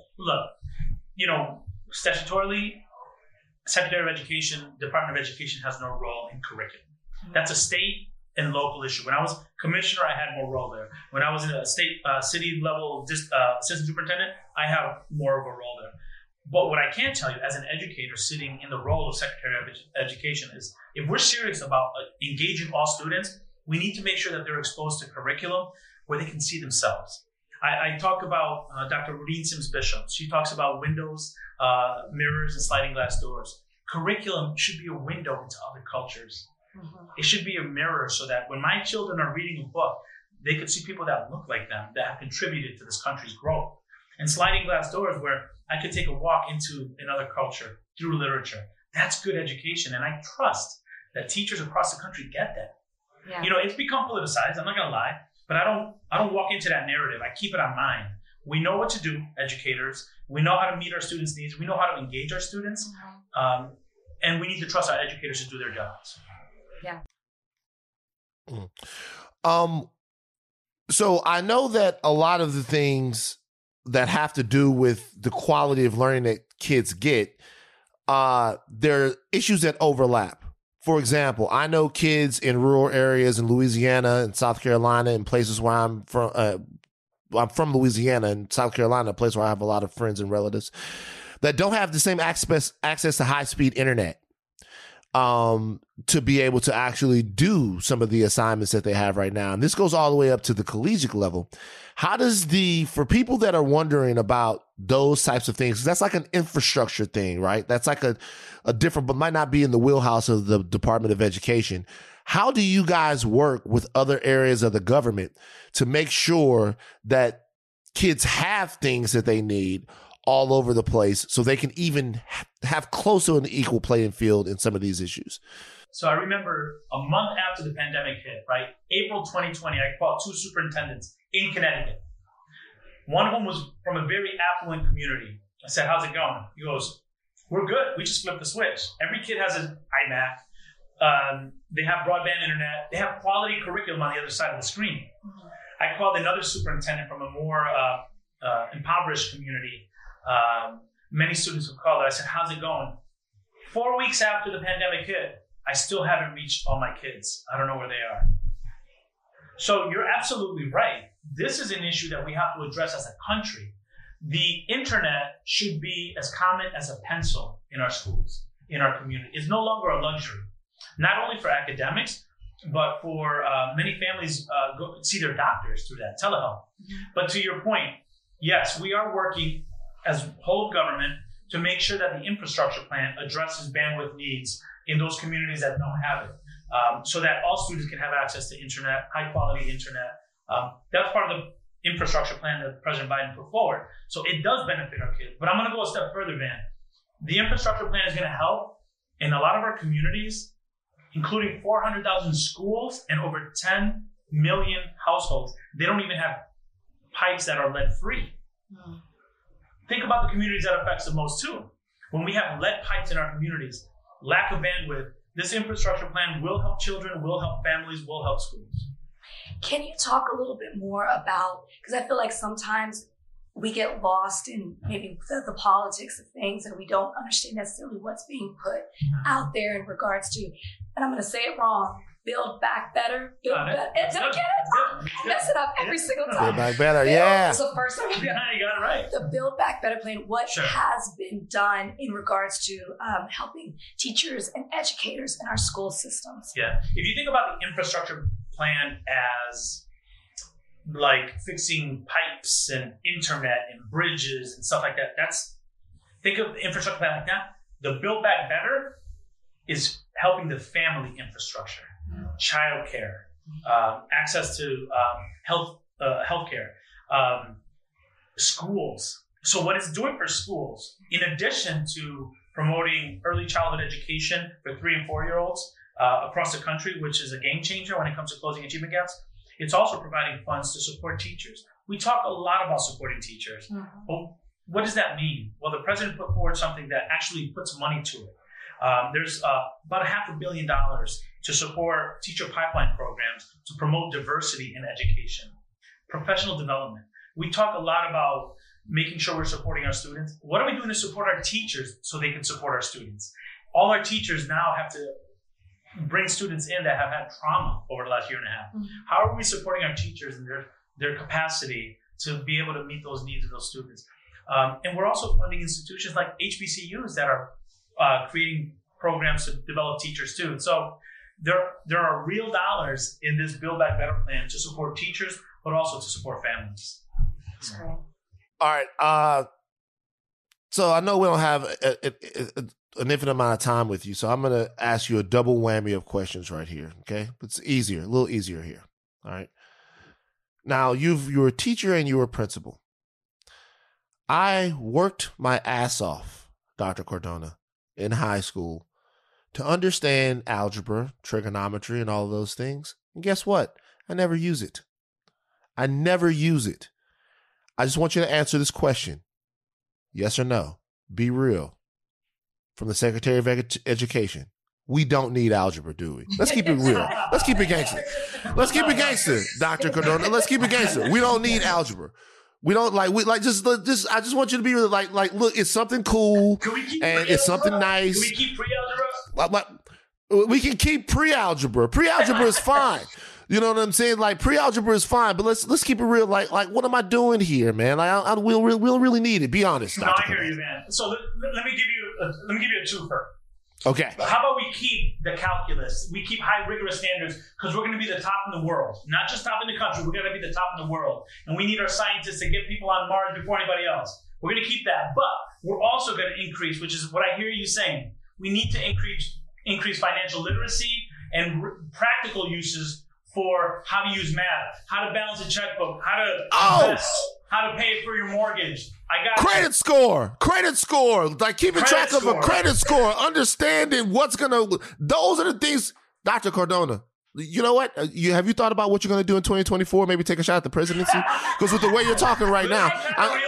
Look, statutorily, Secretary of Education, Department of Education has no role in curriculum. Mm-hmm. That's a state and local issue. When I was commissioner, I had more role there. When I was in a state, city level assistant superintendent, I have more of a role there. But what I can tell you as an educator sitting in the role of Secretary of Education is, if we're serious about engaging all students, we need to make sure that they're exposed to curriculum where they can see themselves. I talk about Dr. Rudine Sims Bishop. She talks about windows, mirrors, and sliding glass doors. Curriculum should be a window into other cultures. Mm-hmm. It should be a mirror so that when my children are reading a book, they could see people that look like them, that have contributed to this country's growth. And sliding glass doors where I could take a walk into another culture through literature. That's good education. And I trust that teachers across the country get that. Yeah. It's become politicized, I'm not going to lie, but I don't walk into that narrative. I keep it on mind. We know what to do, educators. We know how to meet our students' needs. We know how to engage our students. And we need to trust our educators to do their jobs.
Yeah.
So I know that a lot of the things that have to do with the quality of learning that kids get, there are issues that overlap. For example, I know kids in rural areas in Louisiana and South Carolina and places where I'm from Louisiana and South Carolina, a place where I have a lot of friends and relatives that don't have the same access to high-speed internet to be able to actually do some of the assignments that they have right now. And this goes all the way up to the collegiate level. How does for people that are wondering about those types of things, that's like an infrastructure thing, right? That's like a different, but might not be in the wheelhouse of the Department of Education. How do you guys work with other areas of the government to make sure that kids have things that they need all over the place so they can even have close to an equal playing field in some of these issues?
So I remember a month after the pandemic hit, right? April 2020, I called two superintendents in Connecticut. One of them was from a very affluent community. I said, "How's it going?" He goes, "We're good. We just flipped the switch. Every kid has an iMac. They have broadband internet. They have quality curriculum on the other side of the screen." Mm-hmm. I called another superintendent from a more impoverished community. Many students have called. I said, "How's it going?" 4 weeks after the pandemic hit, I still haven't reached all my kids. I don't know where they are. So you're absolutely right. This is an issue that we have to address as a country. The internet should be as common as a pencil in our schools, in our community. It's no longer a luxury, not only for academics, but for many families go see their doctors through that, telehealth. Mm-hmm. But to your point, yes, we are working as whole of government to make sure that the infrastructure plan addresses bandwidth needs in those communities that don't have it, so that all students can have access to internet, high quality internet. That's part of infrastructure plan that President Biden put forward. So it does benefit our kids. But I'm going to go a step further, Van. The infrastructure plan is going to help in a lot of our communities, including 400,000 schools and over 10 million households. They don't even have pipes that are lead-free. Think about the communities that affects the most too. When we have lead pipes in our communities, lack of bandwidth, this infrastructure plan will help children, will help families, will help schools.
Can you talk a little bit more about, because I feel like sometimes we get lost in maybe the politics of things and we don't understand necessarily what's being put out there in regards to, and I'm going to say it wrong, Build Back Better. Build better. Did I get it? I mess it up every single time.
Build Back Better, yeah.
So first time.
Yeah, you got it right.
The Build Back Better plan, what has been done in regards to helping teachers and educators in our school systems?
Yeah. If you think about the infrastructure plan as like fixing pipes and internet and bridges and stuff like that, think of the infrastructure plan like that. The Build Back Better is helping the family infrastructure, childcare, access to healthcare, schools. So what it's doing for schools, in addition to promoting early childhood education for 3 and 4-year-olds across the country, which is a game changer when it comes to closing achievement gaps, it's also providing funds to support teachers. We talk a lot about supporting teachers, but what does that mean? Well, the president put forward something that actually puts money to it. There's about $500 million to support teacher pipeline programs to promote diversity in education, professional development. We talk a lot about making sure we're supporting our students. What are we doing to support our teachers so they can support our students? All our teachers now have to bring students in that have had trauma over the last year and a half. How are we supporting our teachers and their capacity to be able to meet those needs of those students? And we're also funding institutions like HBCUs that are creating programs to develop teachers too. So there are real dollars in this Build Back Better plan to support teachers, but also to support families.
That's great.
All right. So I know we don't have an infinite amount of time with you, so I'm going to ask you a double whammy of questions right here, okay? It's easier, a little easier here, all right? Now, you're a teacher and you're a principal. I worked my ass off, Dr. Cardona, in high school to understand algebra, trigonometry, and all of those things. And guess what? I never use it. I never use it. I just want you to answer this question. Yes or no? Be real. From the Secretary of Education. We don't need algebra, do we? Let's keep it real. Let's keep it gangster. Let's keep it gangster, Dr. Cardona. Let's keep it gangster. We don't need algebra. We don't just I just want you to be really like, look, it's something cool and it's something nice.
Can we keep pre-algebra?
We can keep pre-algebra. Pre-algebra is fine. You know what I'm saying? Like pre-algebra is fine, but let's keep it real. Like what am I doing here, man? Like we'll really need it. Be honest.
No, I hear you, man. So let me give you a twofer.
Okay.
How about we keep the calculus? We keep high rigorous standards because we're going to be the top in the world. Not just top in the country. We're going to be the top in the world. And we need our scientists to get people on Mars before anybody else. We're going to keep that. But we're also going to increase, which is what I hear you saying. We need to increase financial literacy and practical uses for how to use math, how to balance a checkbook, how to invest, how to pay for your mortgage. I got
credit score, like keeping track of a credit score, understanding what's those are the things. Dr. Cardona, you know what? Have you thought about what you're going to do in 2024? Maybe take a shot at the presidency? Because with the way you're talking right now.
But I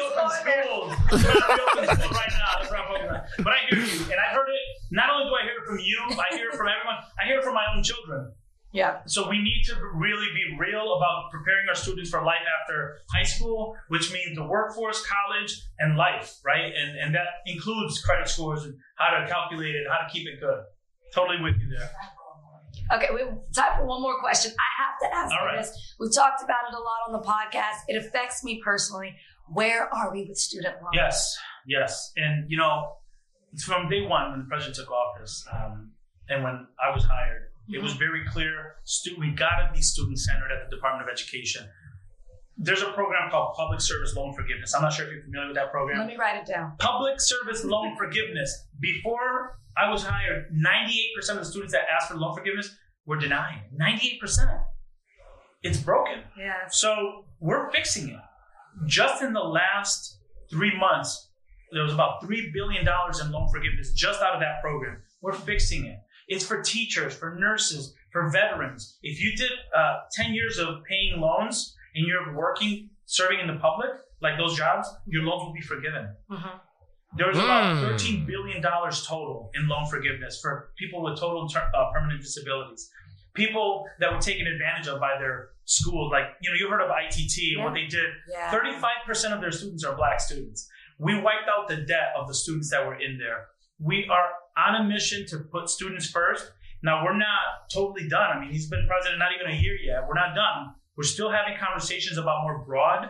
hear you, and I heard it. Not only do I hear it from you, I hear it from everyone. I hear it from my own children.
Yeah.
So we need to really be real about preparing our students for life after high school, which means the workforce, college, and life, right? And that includes credit scores and how to calculate it, how to keep it good. Totally with you there.
Okay, we have time for one more question. I have to ask you this. We've talked about it a lot on the podcast. It affects me personally. Where are we with student loans?
Yes. And, it's from day one when the president took office and when I was hired. It was very clear, we got to be student-centered at the Department of Education. There's a program called Public Service Loan Forgiveness. I'm not sure if you're familiar with that program.
Let me write it down.
Public Service Loan Forgiveness. Before I was hired, 98% of the students that asked for loan forgiveness were denied. 98%. it's broken.
Yeah.
So we're fixing it. Just in the last 3 months, there was about $3 billion in loan forgiveness just out of that program. We're fixing it. It's for teachers, for nurses, for veterans. If you did 10 years of paying loans and you're working, serving in the public, like those jobs, your loans will be forgiven.
Mm-hmm.
There was about $13 billion total in loan forgiveness for people with total permanent disabilities. People that were taken advantage of by their schools. Like, you heard of ITT and what they did.
Yeah.
35% of their students are Black students. We wiped out the debt of the students that were in there. We are on a mission to put students first. Now, we're not totally done. I mean, he's been president not even a year yet. We're not done. We're still having conversations about more broad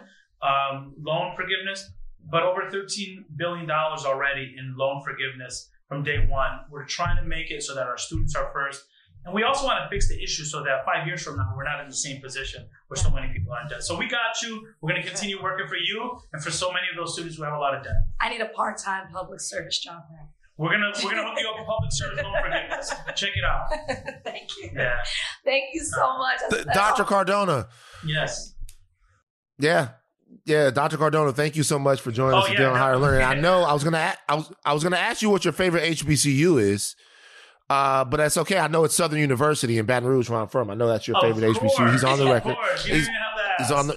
loan forgiveness, but over $13 billion already in loan forgiveness from day one. We're trying to make it so that our students are first. And we also want to fix the issue so that 5 years from now, we're not in the same position where so many people are in debt. So we got you. We're going to continue working for you and for so many of those students who have a lot of debt.
I need a part-time public service job now.
We're gonna hook you up with public service loan forgiveness. Check it out.
Thank you.
Yeah.
Thank you so much.
Dr. Cardona.
Yes.
Yeah, Dr. Cardona. Thank you so much for joining us today on Higher Learning. I know I was gonna ask you what your favorite HBCU is, but that's okay. I know it's Southern University in Baton Rouge, where I'm from. I know that's your favorite HBCU. He's on the record. He's on the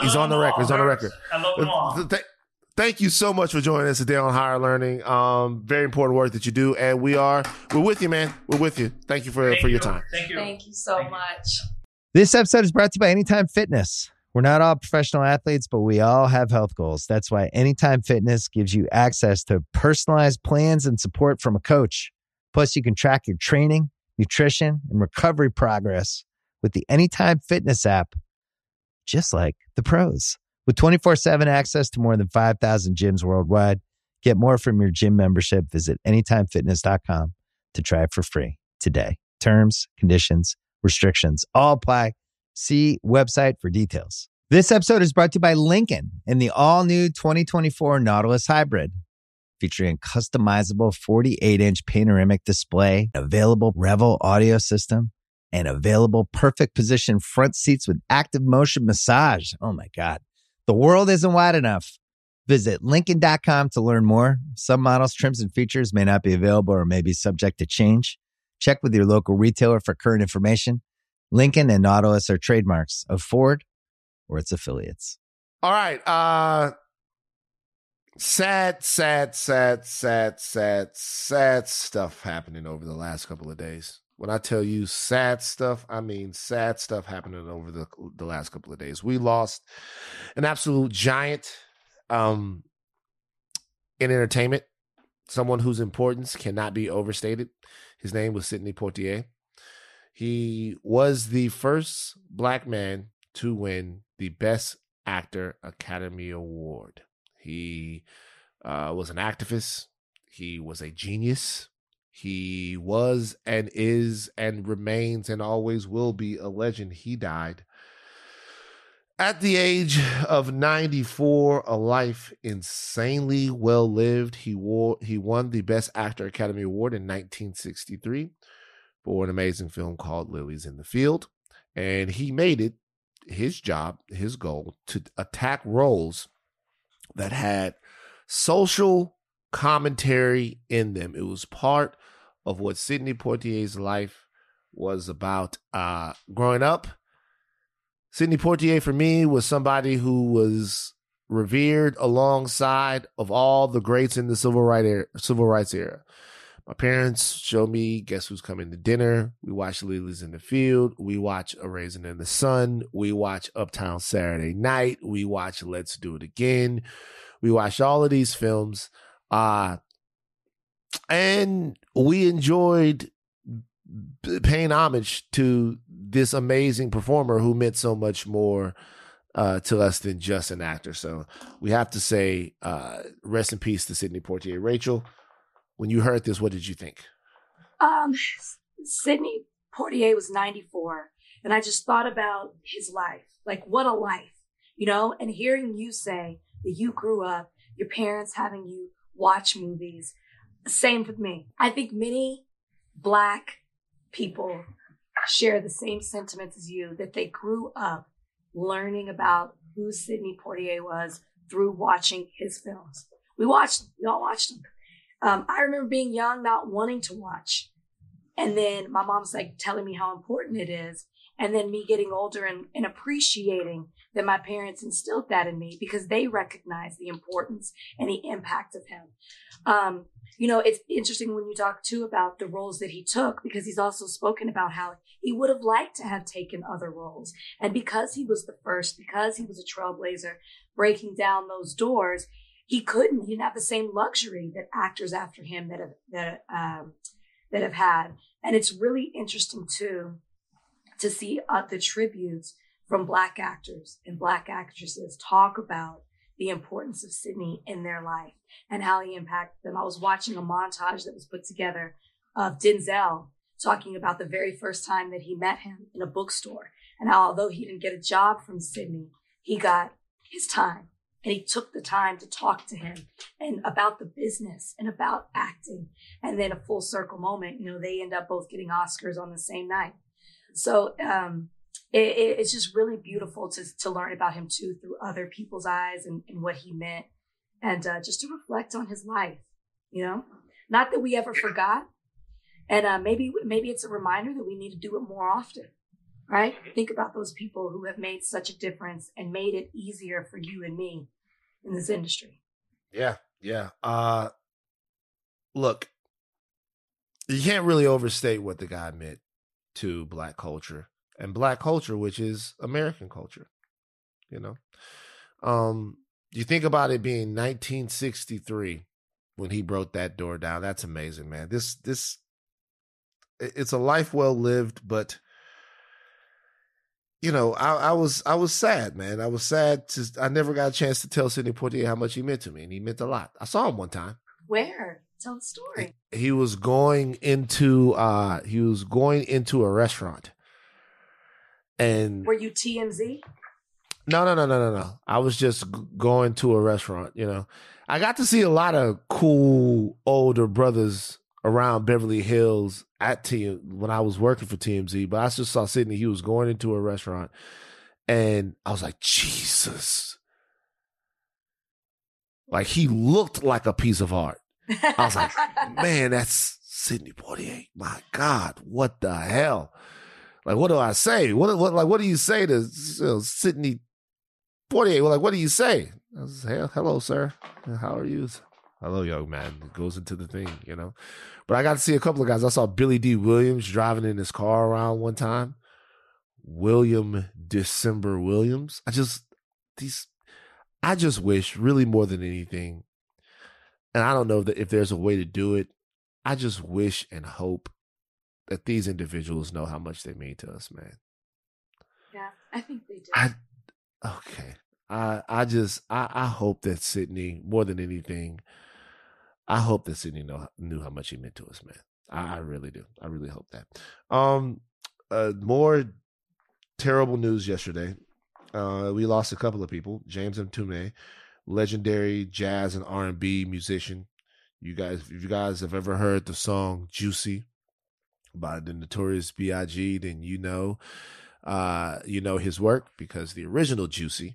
record.
I love them all.
Thank you so much for joining us today on Higher Learning. Very important work that you do, and we're with you, man. We're with you. Thank you for your time.
Thank you.
Thank you so much.
This episode is brought to you by Anytime Fitness. We're not all professional athletes, but we all have health goals. That's why Anytime Fitness gives you access to personalized plans and support from a coach. Plus, you can track your training, nutrition, and recovery progress with the Anytime Fitness app, just like the pros. With 24/7 access to more than 5,000 gyms worldwide, get more from your gym membership. Visit anytimefitness.com to try it for free today. Terms, conditions, restrictions all apply. See website for details. This episode is brought to you by Lincoln and the all-new 2024 Nautilus Hybrid, featuring a customizable 48-inch panoramic display, available Revel audio system, and available perfect position front seats with active motion massage. Oh my God. The world isn't wide enough. Visit Lincoln.com to learn more. Some models, trims, and features may not be available or may be subject to change. Check with your local retailer for current information. Lincoln and Nautilus are trademarks of Ford or its affiliates.
All right. Sad stuff happening over the last couple of days. When I tell you sad stuff, I mean sad stuff happening over the last couple of days. We lost an absolute giant in entertainment, someone whose importance cannot be overstated. His name was Sidney Poitier. He was the first Black man to win the Best Actor Academy Award. He was an activist. He was a genius. He was and is and remains and always will be a legend. He died at the age of 94, a life insanely well lived. He won the Best Actor Academy Award in 1963 for an amazing film called Lilies in the Field. And he made it his job, his goal, to attack roles that had social commentary in them. It was part of what Sidney Poitier's life was about. Growing up, Sidney Poitier for me was somebody who was revered alongside of all the greats in the civil rights era. My parents showed me Guess Who's Coming to Dinner. We watched Lilies in the Field. We watched A Raisin in the Sun. We watched Uptown Saturday Night. We watched Let's Do It Again. We watched all of these films. And we enjoyed paying homage to this amazing performer who meant so much more to us than just an actor. So we have to say rest in peace to Sidney Poitier. Rachel, when you heard this, what did you think?
Sidney Poitier was 94, and I just thought about his life. Like, what a life, and hearing you say that you grew up, your parents having you watch movies. Same with me. I think many Black people share the same sentiments as you, that they grew up learning about who Sidney Poitier was through watching his films. We all watched them. I remember being young, not wanting to watch. And then my mom's like telling me how important it is. And then me getting older and appreciating that my parents instilled that in me because they recognize the importance and the impact of him. It's interesting when you talk too about the roles that he took, because he's also spoken about how he would have liked to have taken other roles. And because he was the first, because he was a trailblazer breaking down those doors, he didn't have the same luxury that actors after him that have had. And it's really interesting too, to see the tributes from Black actors and Black actresses talk about the importance of Sidney in their life and how he impacted them. I was watching a montage that was put together of Denzel talking about the very first time that he met him in a bookstore, and how although he didn't get a job from Sidney, he got his time. And he took the time to talk to him and about the business and about acting. And then a full circle moment, they end up both getting Oscars on the same night. So it's just really beautiful to learn about him too through other people's eyes and what he meant, and just to reflect on his life. Not that we ever forgot, and maybe it's a reminder that we need to do it more often. Right? Think about those people who have made such a difference and made it easier for you and me in this industry.
Yeah. Look, you can't really overstate what the guy meant to Black culture, and Black culture, which is American culture. You think about it being 1963 when he broke that door down. That's amazing, man. It's a life well lived, but I was sad, man. I was sad. I never got a chance to tell Sidney Poitier how much he meant to me, and he meant a lot. I saw him one time.
Where? Tell the story.
He was going into a restaurant, and
were you TMZ?
No. I was just going to a restaurant. I got to see a lot of cool older brothers around Beverly Hills when I was working for TMZ, but I just saw Sidney. He was going into a restaurant, and I was like, Jesus. Like, he looked like a piece of art. I was like, man, that's Sidney Poitier. My God, what the hell? Like, what do I say? What do you say to Sidney Poitier? Well, like, what do you say? I was, hello, sir. How are you? Hello, young man. It goes into the thing, But I got to see a couple of guys. I saw Billy D. Williams driving in his car around one time. William December Williams. I just wish, really more than anything, and I don't know if there's a way to do it, I just wish and hope that these individuals know how much they mean to us, man.
Yeah, I think they do.
Okay. I hope that Sidney, more than anything, I hope that Sidney knew how much he meant to us, man. I really do. I really hope that. More terrible news yesterday. We lost a couple of people. James Mtume, legendary jazz and R&B musician. If you guys have ever heard the song "Juicy" by the Notorious B.I.G., then you know his work, because the original "Juicy"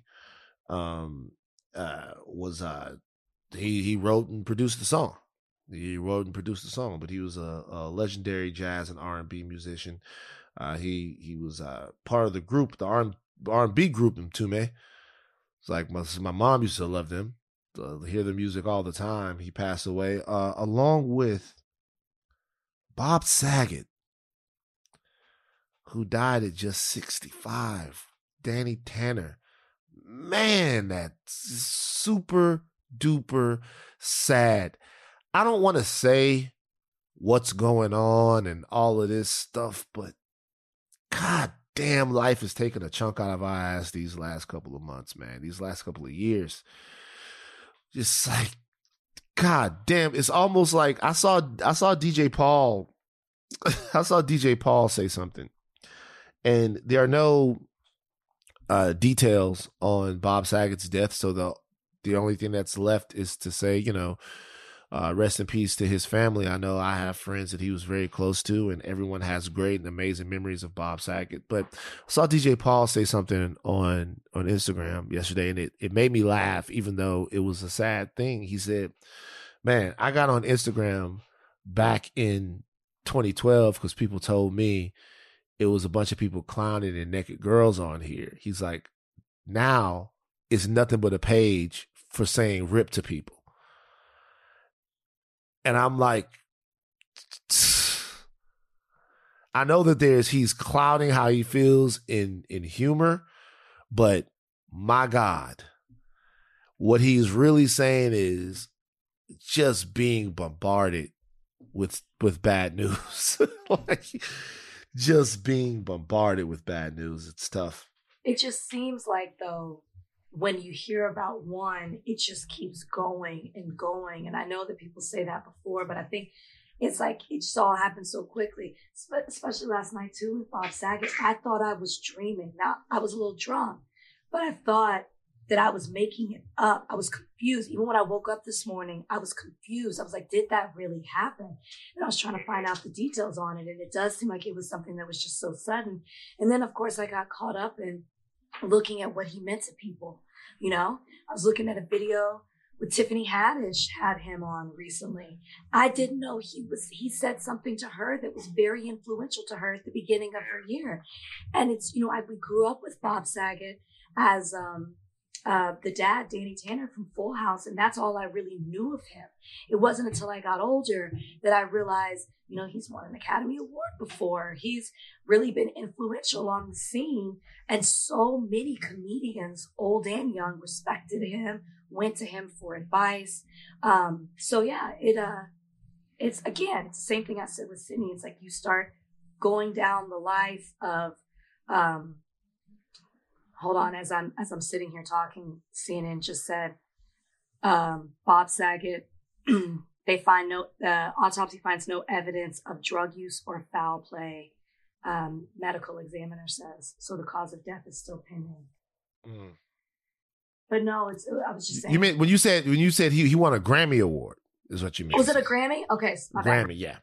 was he wrote and produced the song. But he was a legendary jazz and R&B musician. He was part of the group, the R&B group Mtume. It's like my mom used to love them, hear the music all the time. He passed away along with Bob Saget, who died at just 65. Danny Tanner. Man, that's super duper sad. I don't want to say what's going on and all of this stuff, but God damn, life has taken a chunk out of our ass these last couple of months, man. These last couple of years. Just like, God damn, it's almost like I saw DJ Paul. I saw DJ Paul say something, and there are no details on Bob Saget's death. So the only thing that's left is to say, Rest in peace to his family. I know I have friends that he was very close to, and everyone has great and amazing memories of Bob Saget. But I saw DJ Paul say something on Instagram yesterday, and it made me laugh, even though it was a sad thing. He said, man, I got on Instagram back in 2012 because people told me it was a bunch of people clowning and naked girls on here. He's like, now it's nothing but a page for saying rip to people. And I'm like, I know that he's clouding how he feels in humor, but my God, what he's really saying is just being bombarded with bad news. Like, just being bombarded with bad news. It's tough.
It just seems like, though, when you hear about one, it just keeps going and going. And I know that people say that before, but I think it's like it just all happened so quickly, especially last night, too, with Bob Saget. I thought I was dreaming. Now, I was a little drunk, but I thought that I was making it up. I was confused. Even when I woke up this morning, I was confused. I was like, did that really happen? And I was trying to find out the details on it. And it does seem like it was something that was just so sudden. And then, of course, I got caught up in looking at what he meant to people. You know, I was looking at a video with Tiffany Haddish had him on recently. I didn't know he said something to her that was very influential to her at the beginning of her year. And it's, you know, we grew up with Bob Saget as the dad, Danny Tanner from Full House. And that's all I really knew of him. It wasn't until I got older that I realized, you know, he's won an Academy Award before. He's really been influential on the scene. And so many comedians, old and young, respected him, went to him for advice. So yeah, it's the same thing I said with Sydney. It's like you start going down the life of, hold on, as I'm sitting here talking, CNN just said, Bob Saget, the autopsy finds no evidence of drug use or foul play. Medical examiner says, so the cause of death is still pending. Mm. But no, I was just saying.
You mean when you said he won a Grammy Award is what you mean?
Was it a Grammy? Okay,
Grammy, yeah.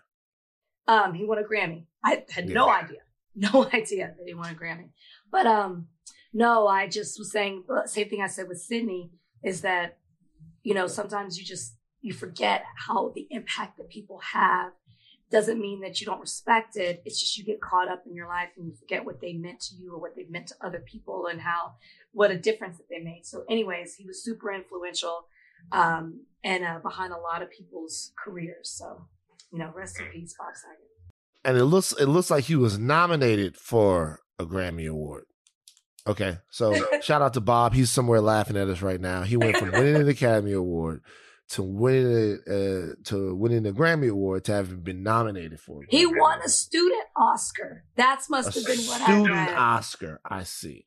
He won a Grammy. I had no idea that he won a Grammy. But no, I just was saying same thing I said with Sydney is that, you know, sometimes you forget how the impact that people have. Doesn't mean that you don't respect it. It's just you get caught up in your life and you forget what they meant to you or what they've meant to other people and what a difference that they made. So anyways, he was super influential and behind a lot of people's careers. So, you know, rest in peace, Bob Saget.
And it looks like he was nominated for a Grammy Award. Okay, so shout out to Bob. He's somewhere laughing at us right now. He went from winning an Academy Award to winning the Grammy Award to having been nominated for it.
He won a student Oscar. That must have been what I read.
Student Oscar. I see.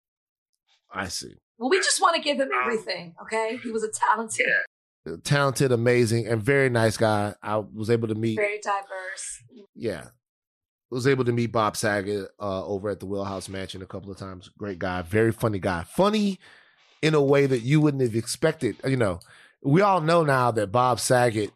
Well, we just want to give him everything, okay? He was a
talented, amazing, and very nice guy. I was able to meet.
Very diverse.
Yeah. Was able to meet Bob Saget over at the Wheelhouse Mansion a couple of times. Great guy. Very funny guy. Funny in a way that you wouldn't have expected. You know, we all know now that Bob Saget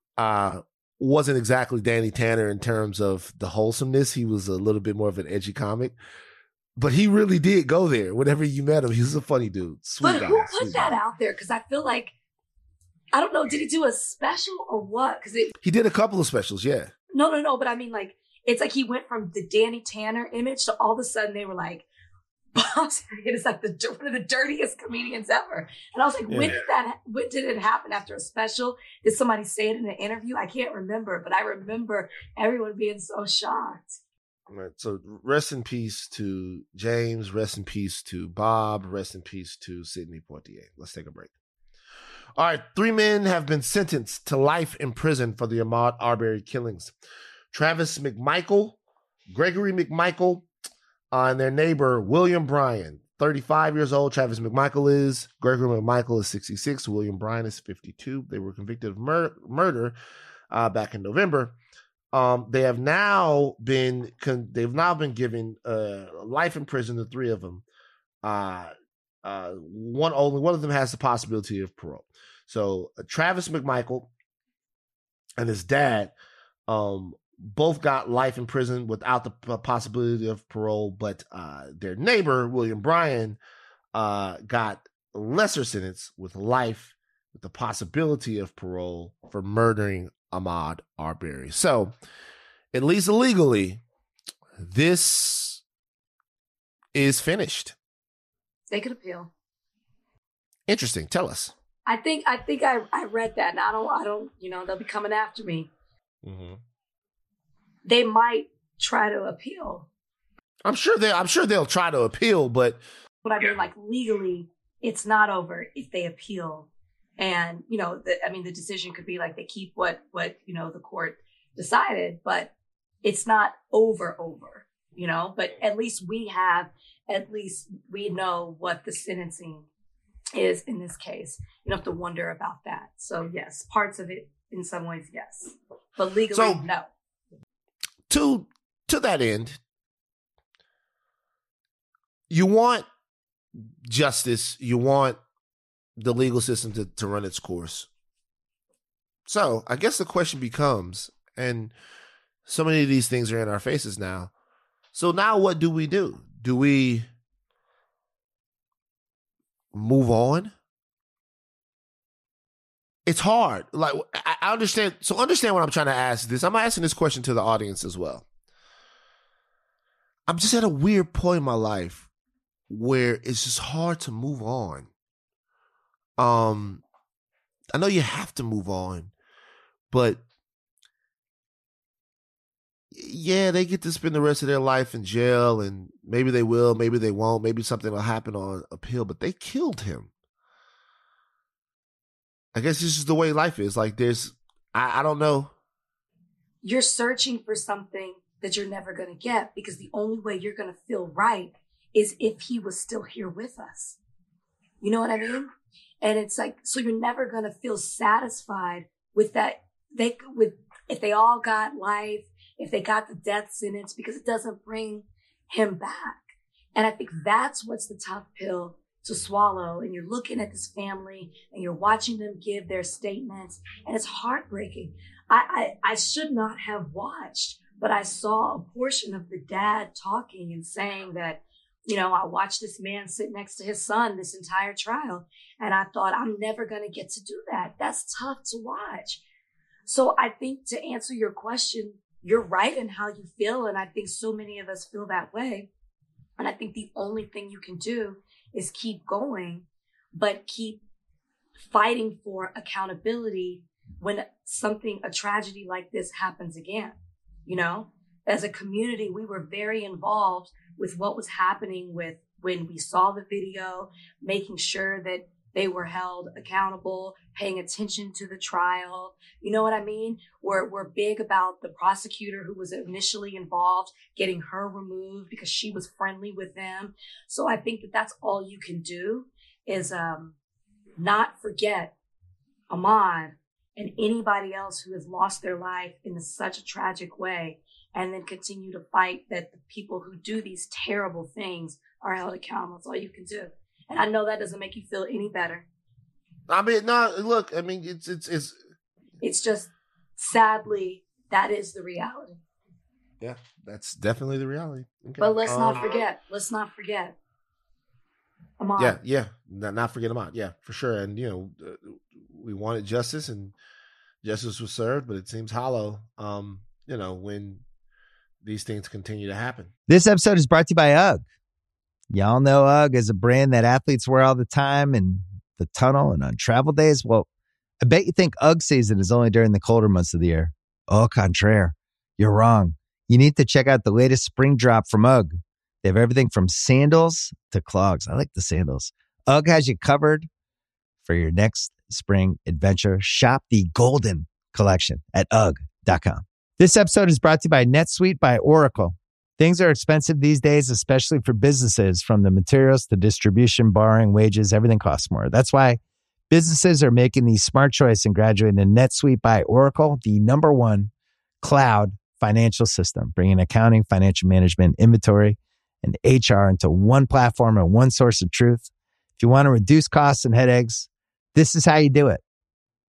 wasn't exactly Danny Tanner in terms of the wholesomeness. He was a little bit more of an edgy comic. But he really did go there. Whenever you met him, he was a funny dude. Sweet guy.
Who put that out there? Because I feel like, I don't know, did he do a special or what?
He did a couple of specials, yeah.
No, but I mean, like, it's like he went from the Danny Tanner image to all of a sudden they were like, Bob Saget is like one of the dirtiest comedians ever. And I was like, when did it happen after a special? Did somebody say it in an interview? I can't remember, but I remember everyone being so shocked.
Right. So rest in peace to James. Rest in peace to Bob. Rest in peace to Sidney Poitier. Let's take a break. All right. 3 men have been sentenced to life in prison for the Ahmaud Arbery killings. Travis McMichael, Gregory McMichael, and their neighbor, William Bryan. 35 years old, Travis McMichael is. Gregory McMichael is 66. William Bryan is 52. They were convicted of murder back in November. They have now been given life in prison. The 3 of them. Only one of them has the possibility of parole. So Travis McMichael and his dad both got life in prison without the possibility of parole, but their neighbor, William Bryan, got a lesser sentence with life with the possibility of parole for murdering Ahmaud Arbery. So, at least illegally, this is finished.
They could appeal.
Interesting. Tell us.
I think I read that, and I don't. They'll be coming after me.
Mm-hmm.
They might try to appeal.
I'm sure they'll try to appeal, but
I mean, like, legally, it's not over if they appeal. And, the decision could be like they keep what the court decided, but it's not over, but at least we know what the sentencing is in this case. You don't have to wonder about that. So yes, parts of it in some ways, yes, but legally, no.
To that end, you want justice, you want the legal system to run its course. So I guess the question becomes, and so many of these things are in our faces now. So now what do we do? Do we move on? It's hard. Like, I understand. So understand what I'm trying to ask this. I'm asking this question to the audience as well. I'm just at a weird point in my life where it's just hard to move on. I know you have to move on, but yeah, they get to spend the rest of their life in jail, and maybe they will, maybe they won't, maybe something will happen on appeal, but they killed him. I guess this is the way life is. Like, I don't know.
You're searching for something that you're never going to get, because the only way you're going to feel right is if he was still here with us. You know what I mean? And it's like, so you're never going to feel satisfied with that. If they all got life, if they got the death sentence, because it doesn't bring him back. And I think that's what's the tough pill to swallow. And you're looking at this family and you're watching them give their statements, and it's heartbreaking. I should not have watched, but I saw a portion of the dad talking and saying that, I watched this man sit next to his son this entire trial, and I thought, I'm never going to get to do that. That's tough to watch. So I think, to answer your question, you're right in how you feel. And I think so many of us feel that way. And I think the only thing you can do is keep going, but keep fighting for accountability when a tragedy like this happens again. As a community, we were very involved with what was happening when we saw the video, making sure that they were held accountable, paying attention to the trial. You know what I mean? We're big about the prosecutor who was initially involved, getting her removed because she was friendly with them. So I think that that's all you can do is not forget Ahmaud and anybody else who has lost their life in such a tragic way, and then continue to fight that the people who do these terrible things are held accountable. That's all you can do. And I know that doesn't make you feel any better.
I mean, no, look, I mean, it's just,
sadly, that is the reality.
Yeah, that's definitely the reality. Okay.
But let's not forget Ahmaud.
Yeah, not forget Ahmaud. Yeah, for sure. And, we wanted justice, and justice was served, but it seems hollow, when these things continue to happen.
This episode is brought to you by UGG. Y'all know UGG is a brand that athletes wear all the time in the tunnel and on travel days. Well, I bet you think UGG season is only during the colder months of the year. Au contraire, you're wrong. You need to check out the latest spring drop from UGG. They have everything from sandals to clogs. I like the sandals. UGG has you covered for your next spring adventure. Shop the Golden Collection at UGG.com. This episode is brought to you by NetSuite by Oracle. Things are expensive these days, especially for businesses. From the materials to distribution, borrowing, wages, everything costs more. That's why businesses are making the smart choice and graduating to NetSuite by Oracle, the #1 cloud financial system, bringing accounting, financial management, inventory, and HR into one platform and one source of truth. If you want to reduce costs and headaches, this is how you do it.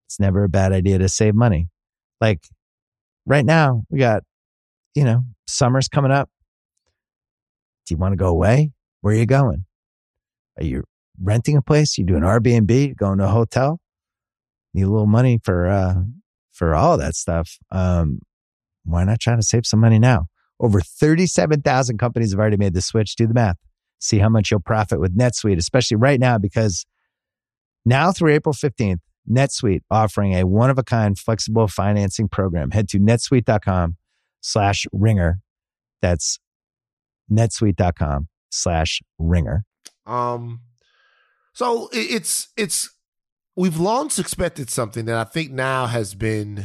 it's never a bad idea to save money. Like right now, we got, summer's coming up. Do you want to go away? Where are you going? Are you renting a place? You doing Airbnb? Going to a hotel? Need a little money for all of that stuff. Why not try to save some money now? Over 37,000 companies have already made the switch. Do the math. See how much you'll profit with NetSuite, especially right now, because now through April 15th, NetSuite offering a one-of-a-kind flexible financing program. Head to netsuite.com/ringer. That's netsuite.com/ringer.
So it's we've long suspected something that I think now has been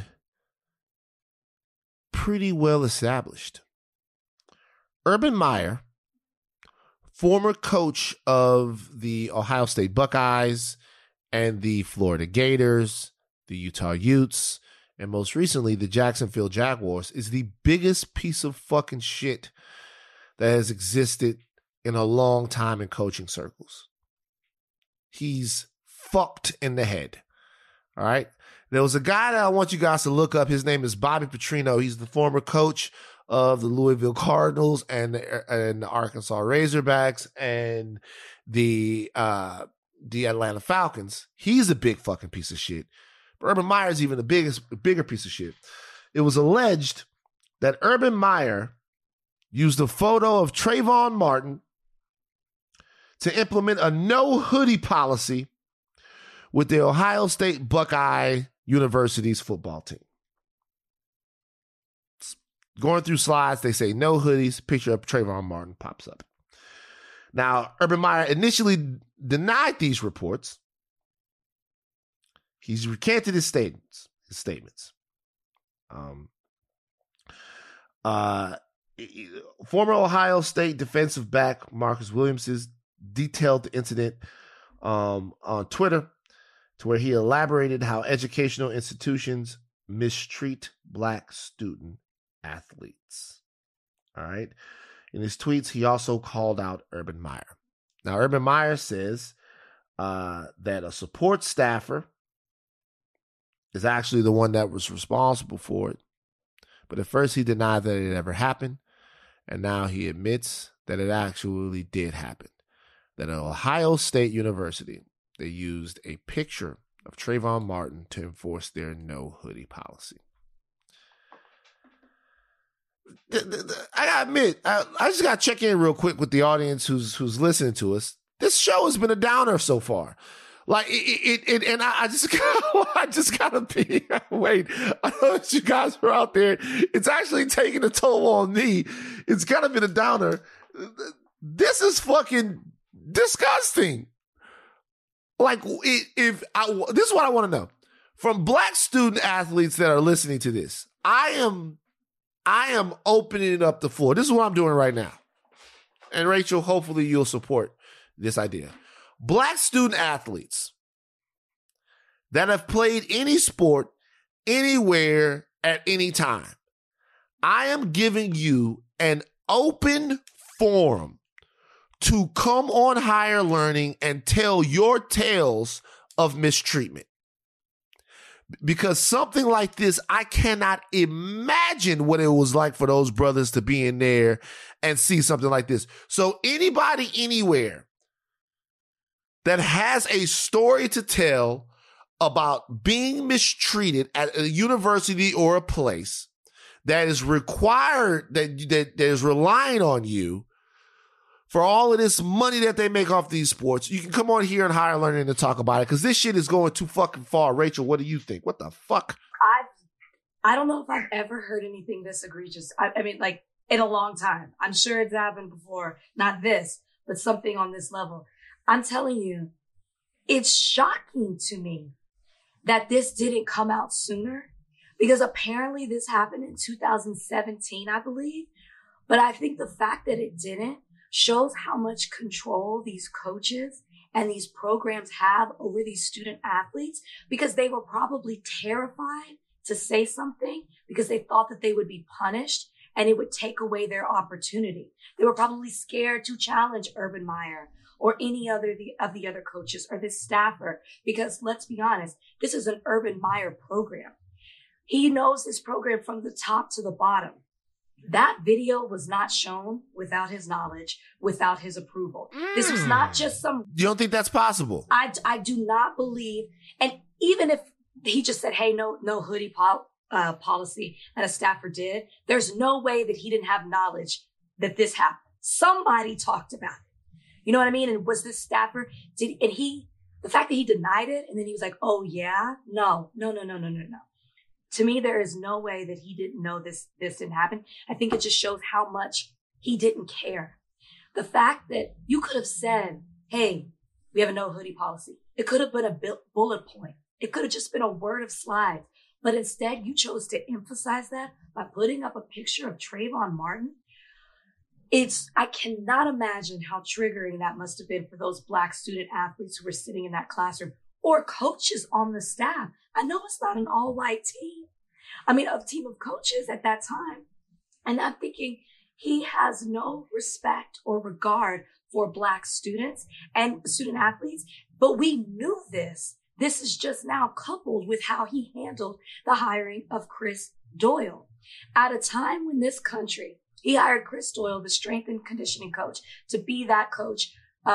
pretty well established. Urban Meyer, former coach of the Ohio State Buckeyes and the Florida Gators, the Utah Utes, and most recently the Jacksonville Jaguars, is the biggest piece of fucking shit that has existed in a long time in coaching circles. He's fucked in the head. All right. There was a guy that I want you guys to look up. His name is Bobby Petrino. He's the former coach of the Louisville Cardinals and the Arkansas Razorbacks and the Atlanta Falcons. He's a big fucking piece of shit. But Urban Meyer is even a bigger piece of shit. It was alleged that Urban Meyer used a photo of Trayvon Martin to implement a no hoodie policy with the Ohio State Buckeye University's football team. Going through slides, they say no hoodies, picture of Trayvon Martin pops up. Now, Urban Meyer initially denied these reports. He's recanted his statements. Former Ohio State defensive back Marcus Williams detailed the incident on Twitter, to where he elaborated how educational institutions mistreat Black student athletes. All right. In his tweets, he also called out Urban Meyer. Now, Urban Meyer says that a support staffer is actually the one that was responsible for it. But at first, he denied that it ever happened. And now he admits that it actually did happen. That at Ohio State University, they used a picture of Trayvon Martin to enforce their no hoodie policy. I gotta admit, I just gotta check in real quick with the audience who's listening to us. This show has been a downer so far. Like and I just gotta be. Wait, I know that you guys are out there. It's actually taking a toll on me. It's kind of been a downer. This is fucking disgusting. Like, this is what I want to know from Black student athletes that are listening to this. I am opening up the floor. This is what I'm doing right now. And Rachel, hopefully you'll support this idea. Black student athletes that have played any sport, anywhere, at any time. I am giving you an open forum to come on Higher Learning and tell your tales of mistreatment. Because something like this, I cannot imagine what it was like for those brothers to be in there and see something like this. So anybody, anywhere that has a story to tell about being mistreated at a university or a place that is required, that is relying on you for all of this money that they make off these sports, you can come on here and Higher Learning to talk about it, because this shit is going too fucking far. Rachel, what do you think? What the fuck?
I don't know if I've ever heard anything this egregious. I mean, like, in a long time. I'm sure it's happened before. Not this, but something on this level. I'm telling you, it's shocking to me that this didn't come out sooner, because apparently this happened in 2017, I believe. But I think the fact that it didn't shows how much control these coaches and these programs have over these student athletes, because they were probably terrified to say something because they thought that they would be punished. and it would take away their opportunity. They were probably scared to challenge Urban Meyer or any other of the other coaches or this staffer, because let's be honest, this is an Urban Meyer program. He knows this program from the top to the bottom. That video was not shown without his knowledge, without his approval. This was not just some...
You don't think that's possible?
I do not believe, and even if he just said, hey, no hoodie policy, and a staffer did, there's no way that he didn't have knowledge that this happened. Somebody talked about it. You know what I mean? And was this staffer, the fact that he denied it, and then he was like, oh yeah? No. To me, there is no way that he didn't know this didn't happen. I think it just shows how much he didn't care. The fact that you could have said, hey, we have a no hoodie policy. It could have been a bullet point. It could have just been a word of slides. But instead, you chose to emphasize that by putting up a picture of Trayvon Martin. I cannot imagine how triggering that must have been for those Black student athletes who were sitting in that classroom or coaches on the staff. I know it's not an all-white team. A team of coaches at that time. And I'm thinking he has no respect or regard for Black students and student athletes, but we knew this. This is just now coupled with how he handled the hiring of Chris Doyle. At a time when this country, he hired Chris Doyle, the strength and conditioning coach, to be that coach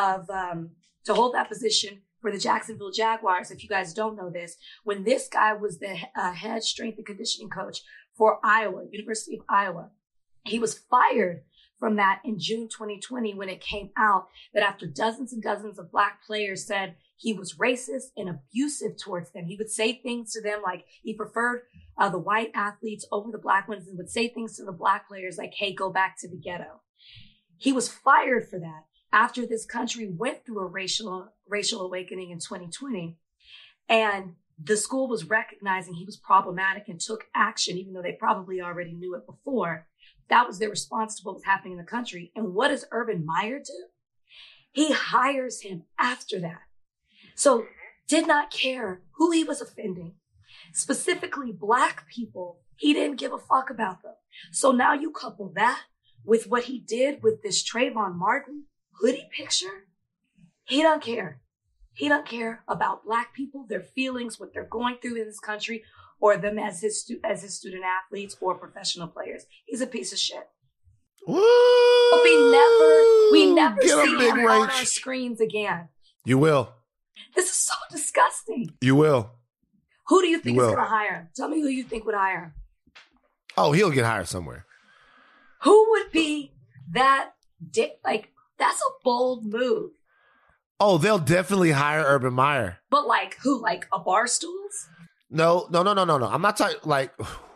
to hold that position for the Jacksonville Jaguars. If you guys don't know this, when this guy was the head strength and conditioning coach for University of Iowa, he was fired from that in June 2020 when it came out that after dozens and dozens of Black players said he was racist and abusive towards them. He would say things to them like he preferred the white athletes over the Black ones and would say things to the Black players like, hey, go back to the ghetto. He was fired for that after this country went through a racial awakening in 2020. And the school was recognizing he was problematic and took action, even though they probably already knew it before. That was their response to what was happening in the country. And what does Urban Meyer do? He hires him after that. So did not care who he was offending, specifically Black people. He didn't give a fuck about them. So now you couple that with what he did with this Trayvon Martin hoodie picture. He don't care. He don't care about Black people, their feelings, what they're going through in this country, or them as his student athletes or professional players. He's a piece of shit.
Woo!
But we never see him on our screens again.
You will.
This is so disgusting.
You will.
Who do you think is going to hire him? Tell me who you think would hire him.
Oh, he'll get hired somewhere.
Who would be that? That's a bold move.
Oh, they'll definitely hire Urban Meyer.
But like who? Like a Barstools?
No. I'm not talking like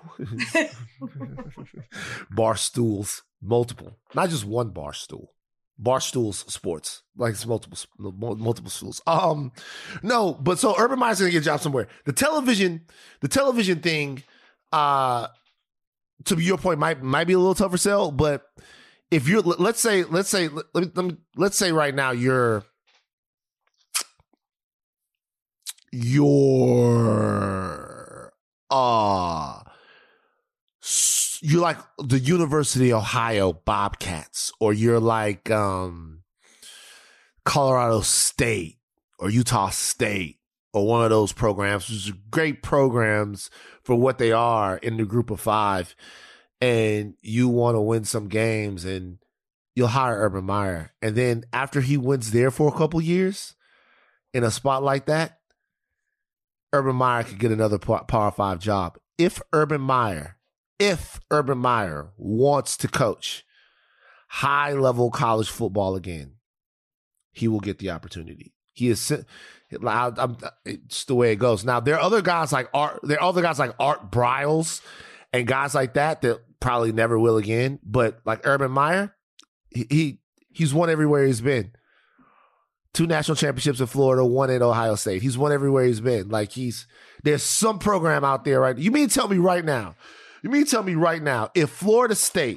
Barstools, multiple, not just one Barstool. Barstools Sports, like it's multiple stools. No, but so Urban Meyer's gonna get a job somewhere. The television thing, to your point, might be a little tougher sell. But if you're, let's say right now you're like the University of Ohio Bobcats, or you're like Colorado State or Utah State, or one of those programs, which are great programs for what they are in the group of five, and you want to win some games, and you'll hire Urban Meyer. And then after he wins there for a couple years in a spot like that, Urban Meyer could get another Power 5 job. If Urban Meyer wants to coach high-level college football again, he will get the opportunity. He is. It's the way it goes. Now there are other guys like Art Briles and guys like that probably never will again. But like Urban Meyer, he's won everywhere he's been. 2 national championships in Florida, 1 at Ohio State. He's won everywhere he's been. Like there's some program out there, right? You mean tell me right now, if Florida State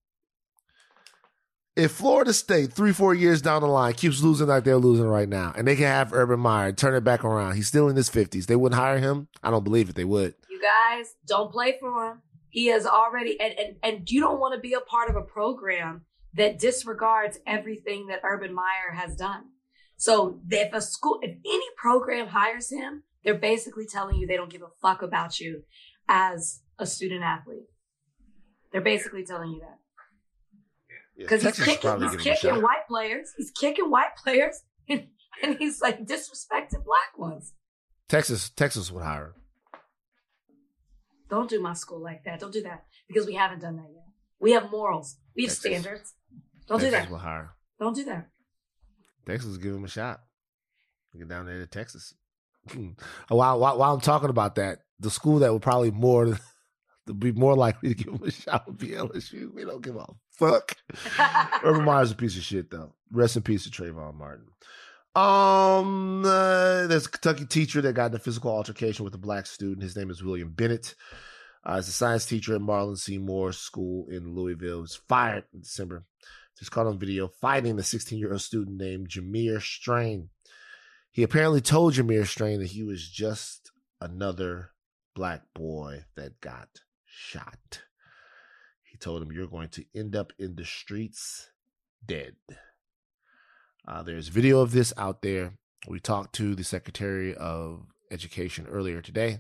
3-4 years down the line keeps losing like they're losing right now, and they can have Urban Meyer turn it back around, he's still in his 50s, they wouldn't hire him? I don't believe it. They would.
You guys, don't play for him. He has already, and you don't want to be a part of a program that disregards everything that Urban Meyer has done. So if any program hires him, they're basically telling you they don't give a fuck about you as a student athlete. They're basically telling you that. Because he's kicking white players. He's kicking white players, and he's like disrespecting black ones.
Texas would hire him.
Don't do my school like that. Don't do that, because we haven't done that yet. We have morals. We have standards. Don't do that.
Will hire.
Don't do that.
Texas will give him a shot. Get down there to Texas. While I'm talking about that, the school that would probably be more likely to give him a shot would be LSU. We don't give a fuck. Urban Meyer's a piece of shit, though. Rest in peace to Trayvon Martin. There's a Kentucky teacher that got in a physical altercation with a black student. His name is William Bennett. He's a science teacher at Marlon C. Moore School in Louisville. He was fired in December. Just caught on video fighting the 16-year-old student named Jameer Strain. He apparently told Jameer Strain that he was just another black boy that got shot. He told him, "You're going to end up in the streets dead." There's video of this out there. We talked to the Secretary of Education earlier today.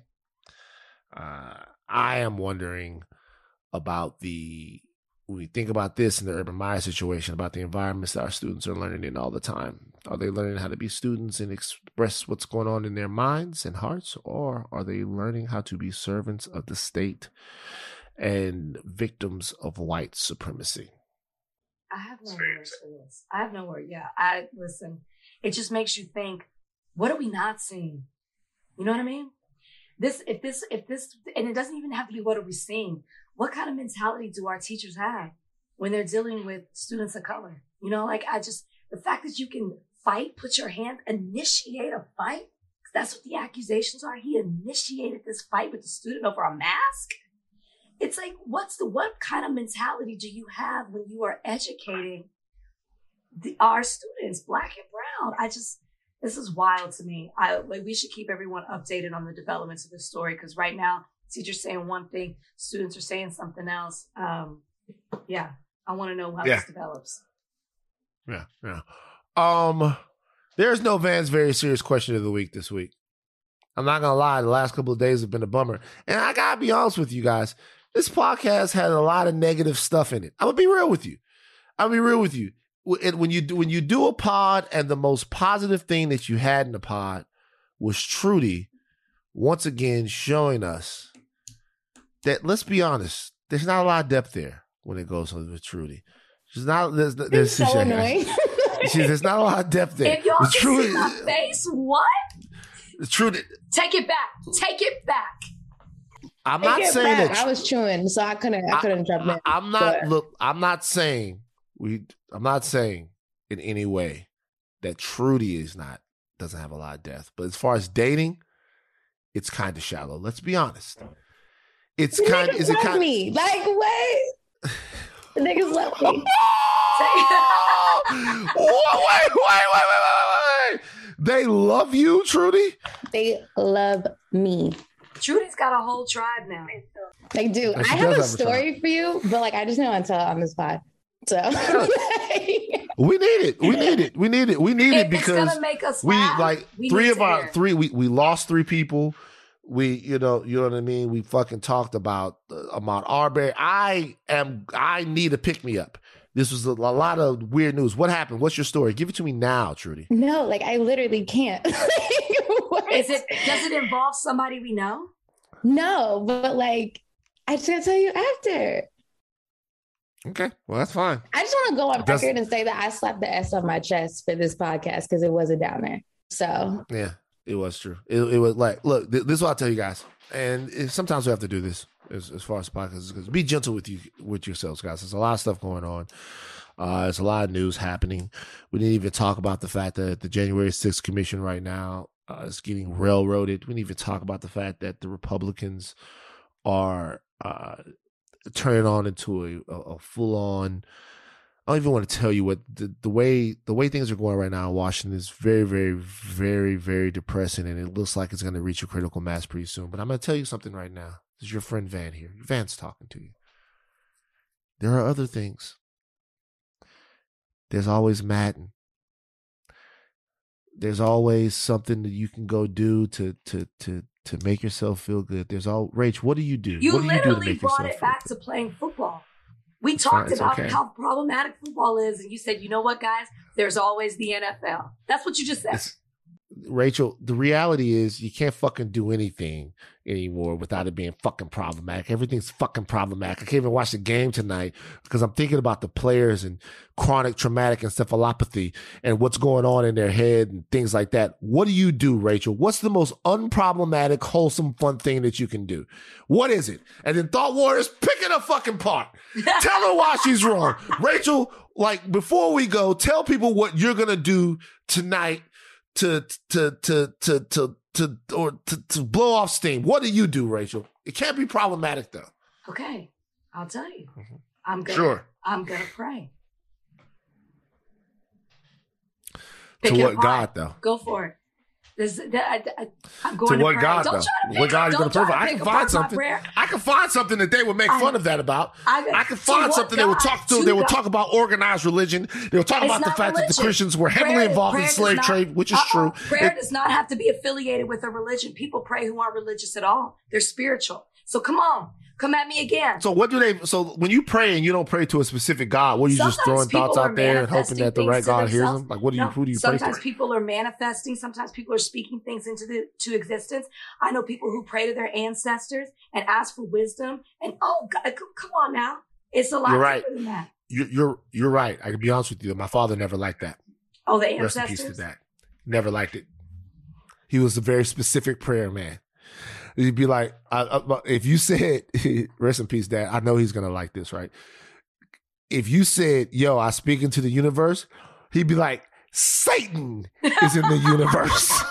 I am wondering about when we think about this in the Urban Meyer situation, about the environments that our students are learning in all the time. Are they learning how to be students and express what's going on in their minds and hearts, or are they learning how to be servants of the state and victims of white supremacy?
I have no words for this. I have no word. Yeah, listen. It just makes you think, what are we not seeing? You know what I mean? If this, and it doesn't even have to be what are we seeing. What kind of mentality do our teachers have when they're dealing with students of color? You know, like the fact that you can fight, put your hand, initiate a fight. That's what the accusations are. He initiated this fight with the student over a mask. It's like, what kind of mentality do you have when you are educating our students, black and brown? This is wild to me. We should keep everyone updated on the developments of this story, because right now, teachers saying one thing, students are saying something else. I want to know how this develops.
Yeah. There's no Van's very serious question of the week this week. I'm not gonna lie, the last couple of days have been a bummer, and I gotta be honest with you guys. This podcast had a lot of negative stuff in it. I'm gonna be real with you. When you do a pod, and the most positive thing that you had in the pod was Trudy once again showing us that, let's be honest, there's not a lot of depth there when it goes with Trudy. There's so annoying. There's not a lot of depth there.
If y'all can see my face, what?
Trudy,
take it back. Take it back.
I'm not saying that
I was chewing, so I couldn't jump in.
I'm not saying in any way that Trudy doesn't have a lot of depth. But as far as dating, it's kind of shallow. Let's be honest. It's kind of, is it kind
me? Like, wait. The niggas left me.
Wait. They love you, Trudy?
They love me.
Trudy's got a whole tribe now.
They do. I have a story for you, but I just don't want to tell it on this pod. So
we need it because
it's gonna make us laugh.
We lost 3 people. You know what I mean? We fucking talked about Ahmaud Arbery. I need a pick me up. This was a lot of weird news. What happened? What's your story? Give it to me now, Trudy.
No, I literally can't.
Does it involve somebody we know?
No, but I just gotta tell you after.
Okay, well, that's fine.
I just want to go on record and say that I slapped the S on my chest for this podcast because it wasn't down there. So
yeah, it was true. It was look, this is what I'll tell you guys, and sometimes we have to do this as far as podcasts goes. Be gentle with yourselves, guys. There's a lot of stuff going on. There's a lot of news happening. We didn't even talk about the fact that the January 6th commission right now is getting railroaded. We didn't even talk about the fact that the Republicans are turning on into a full on. I don't even want to tell you what the way things are going right now in Washington is very, very, very, very depressing, and it looks like it's going to reach a critical mass pretty soon. But I'm going to tell you something right now. This is your friend Van here. Van's talking to you. There are other things. There's always Madden. There's always something that you can go do to make yourself feel good. There's all Rach, what do you do?
You
what do you do to
literally
make
brought
yourself
it
feel
back
good?
to playing football. We
It's
talked
fine,
about
it's okay.
how problematic football is, and you said, you know what, guys? There's always the NFL. That's what you just said.
Rachel, the reality is you can't fucking do anything anymore without it being fucking problematic. Everything's fucking problematic. I can't even watch the game tonight because I'm thinking about the players and chronic traumatic encephalopathy and what's going on in their head and things like that. What do you do, Rachel? What's the most unproblematic, wholesome, fun thing that you can do? What is it? And then Thought Warriors, pick it up fucking apart. Tell her why she's wrong. Rachel, like, before we go, tell people what you're going to do tonight to blow off steam. What do you do, Rachel? It can't be problematic though.
Okay, I'll tell you.
Mm-hmm. Sure.
I'm gonna pray.
To
Pick it
what
apart.
God though?
Go for it. I'm going
To
to
what
pray.
God
Don't
though?
try to pick,
What God you
don't
gonna pray
try
for?
to
I
pick
can
apart
find
my
something.
prayer.
I can find something that they would make fun of that about. I can
to
find
what
something they would
God?
talk to.
To
They would
God.
talk about organized religion. They would talk
It's
about the
not
fact that the
religion.
Christians were heavily
Prayer-
involved in
prayer
the slave
does not-
trade, which is true.
Prayer does not have to be affiliated with a religion. People pray who aren't religious at all. They're spiritual. So come on, come at me again.
So what do they? So when you pray and you don't pray to a specific God, what are you just
Sometimes
throwing thoughts
people
out
are
there and hoping that the
manifesting
right
things to
God hears
themselves.
them? Like what do you?
No,
Who do you pray
sometimes
to?
people are manifesting. Sometimes people are speaking things into existence. I know people who pray to their ancestors and ask for wisdom. And oh God, come on now, it's a lot
You're right.
deeper than that.
You're right. I can be honest with you. My father never liked that.
Oh, the
Rest in
ancestors.
peace to that. Never liked it. He was a very specific prayer man. He'd be like, if you said, rest in peace, Dad, I know he's going to like this, right? If you said, yo, I speak into the universe, he'd be like, Satan is in the universe.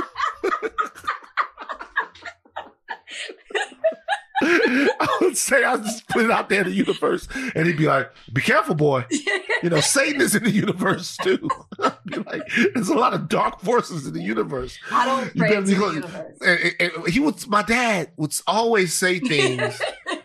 I would say, I'll just put it out there in the universe. And he'd be like, be careful, boy. You know, Satan is in the universe too. I'd be like, there's a lot of dark forces in the universe.
I don't
You
pray
better
to
be
the
going-
universe.
and he would, my dad would always say things.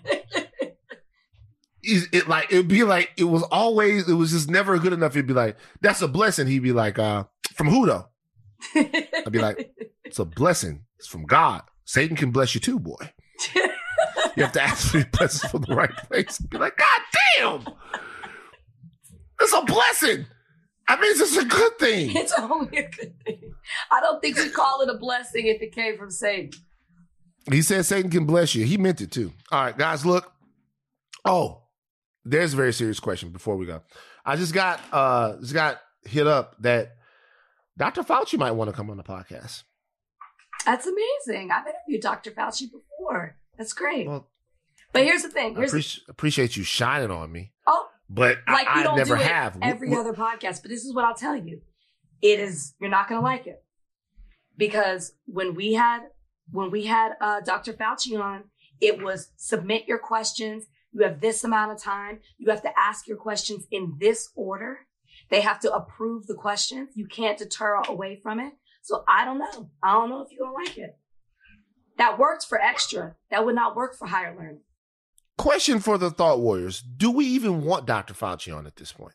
It'd be like, it was just never good enough. He'd be like, that's a blessing. He'd be like, from who though? I'd be like, it's a blessing. It's from God. Satan can bless you too, boy. You have to ask for your blessings from the right place. Be like, God damn! It's a blessing. I mean, it's a good thing.
It's only a good thing. I don't think we call it a blessing if it came from Satan.
He said Satan can bless you. He meant it too. All right, guys, look. Oh, there's a very serious question before we go. I just got hit up that Dr. Fauci might want to come on the podcast.
That's amazing. I've interviewed Dr. Fauci before. That's great.
Well,
but here's the thing.
I appreciate you shining on me,
oh,
but
like we
I
don't
never
do it
have.
every other podcast. But this is what I'll tell you. You're not going to like it. Because when we had Dr. Fauci on, it was submit your questions. You have this amount of time. You have to ask your questions in this order. They have to approve the questions. You can't deter away from it. So I don't know. I don't know if you're going to like it. That worked for extra. That would not work for higher learning.
Question for the Thought Warriors. Do we even want Dr. Fauci on at this point?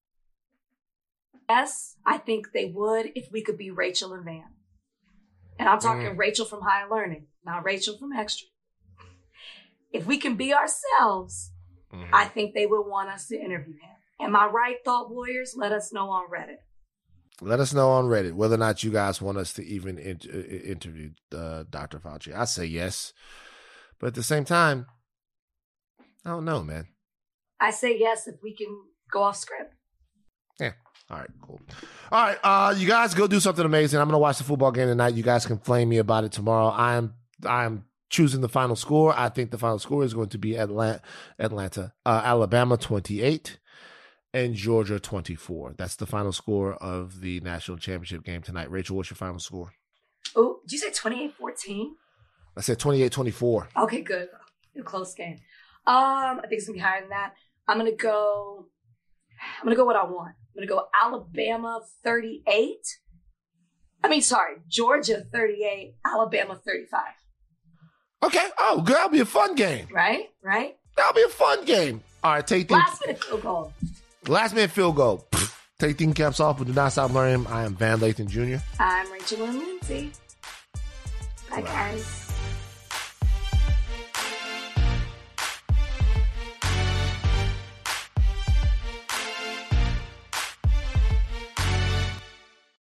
Yes, I think they would if we could be Rachel and Van. And I'm talking Rachel from higher learning, not Rachel from extra. If we can be ourselves, I think they would want us to interview him. Am I right, Thought Warriors? Let us know on Reddit.
Let us know on Reddit whether or not you guys want us to even interview Dr. Fauci. I say yes. But at the same time, I don't know, man.
I say yes if we can go off script.
Yeah. All right, cool. All right, you guys go do something amazing. I'm going to watch the football game tonight. You guys can flame me about it tomorrow. I'm choosing the final score. I think the final score is going to be Alabama 28 and Georgia 24. That's the final score of the national championship game tonight. Rachel, what's your final score?
Oh, did you say 28-14?
I said 28-24.
Okay, good. A close game. I think it's gonna be higher than that. I'm gonna go what I want. I'm gonna go Alabama 38. Georgia 38, Alabama 35.
Okay. Oh, good. That'll be a fun game.
Right?
That'll be a fun game. All right, take things.
Last minute field goal.
Take thinking caps off, but do not stop learning. I am Van Lathan Jr.
I'm Rachel Lindsay. Bye, guys.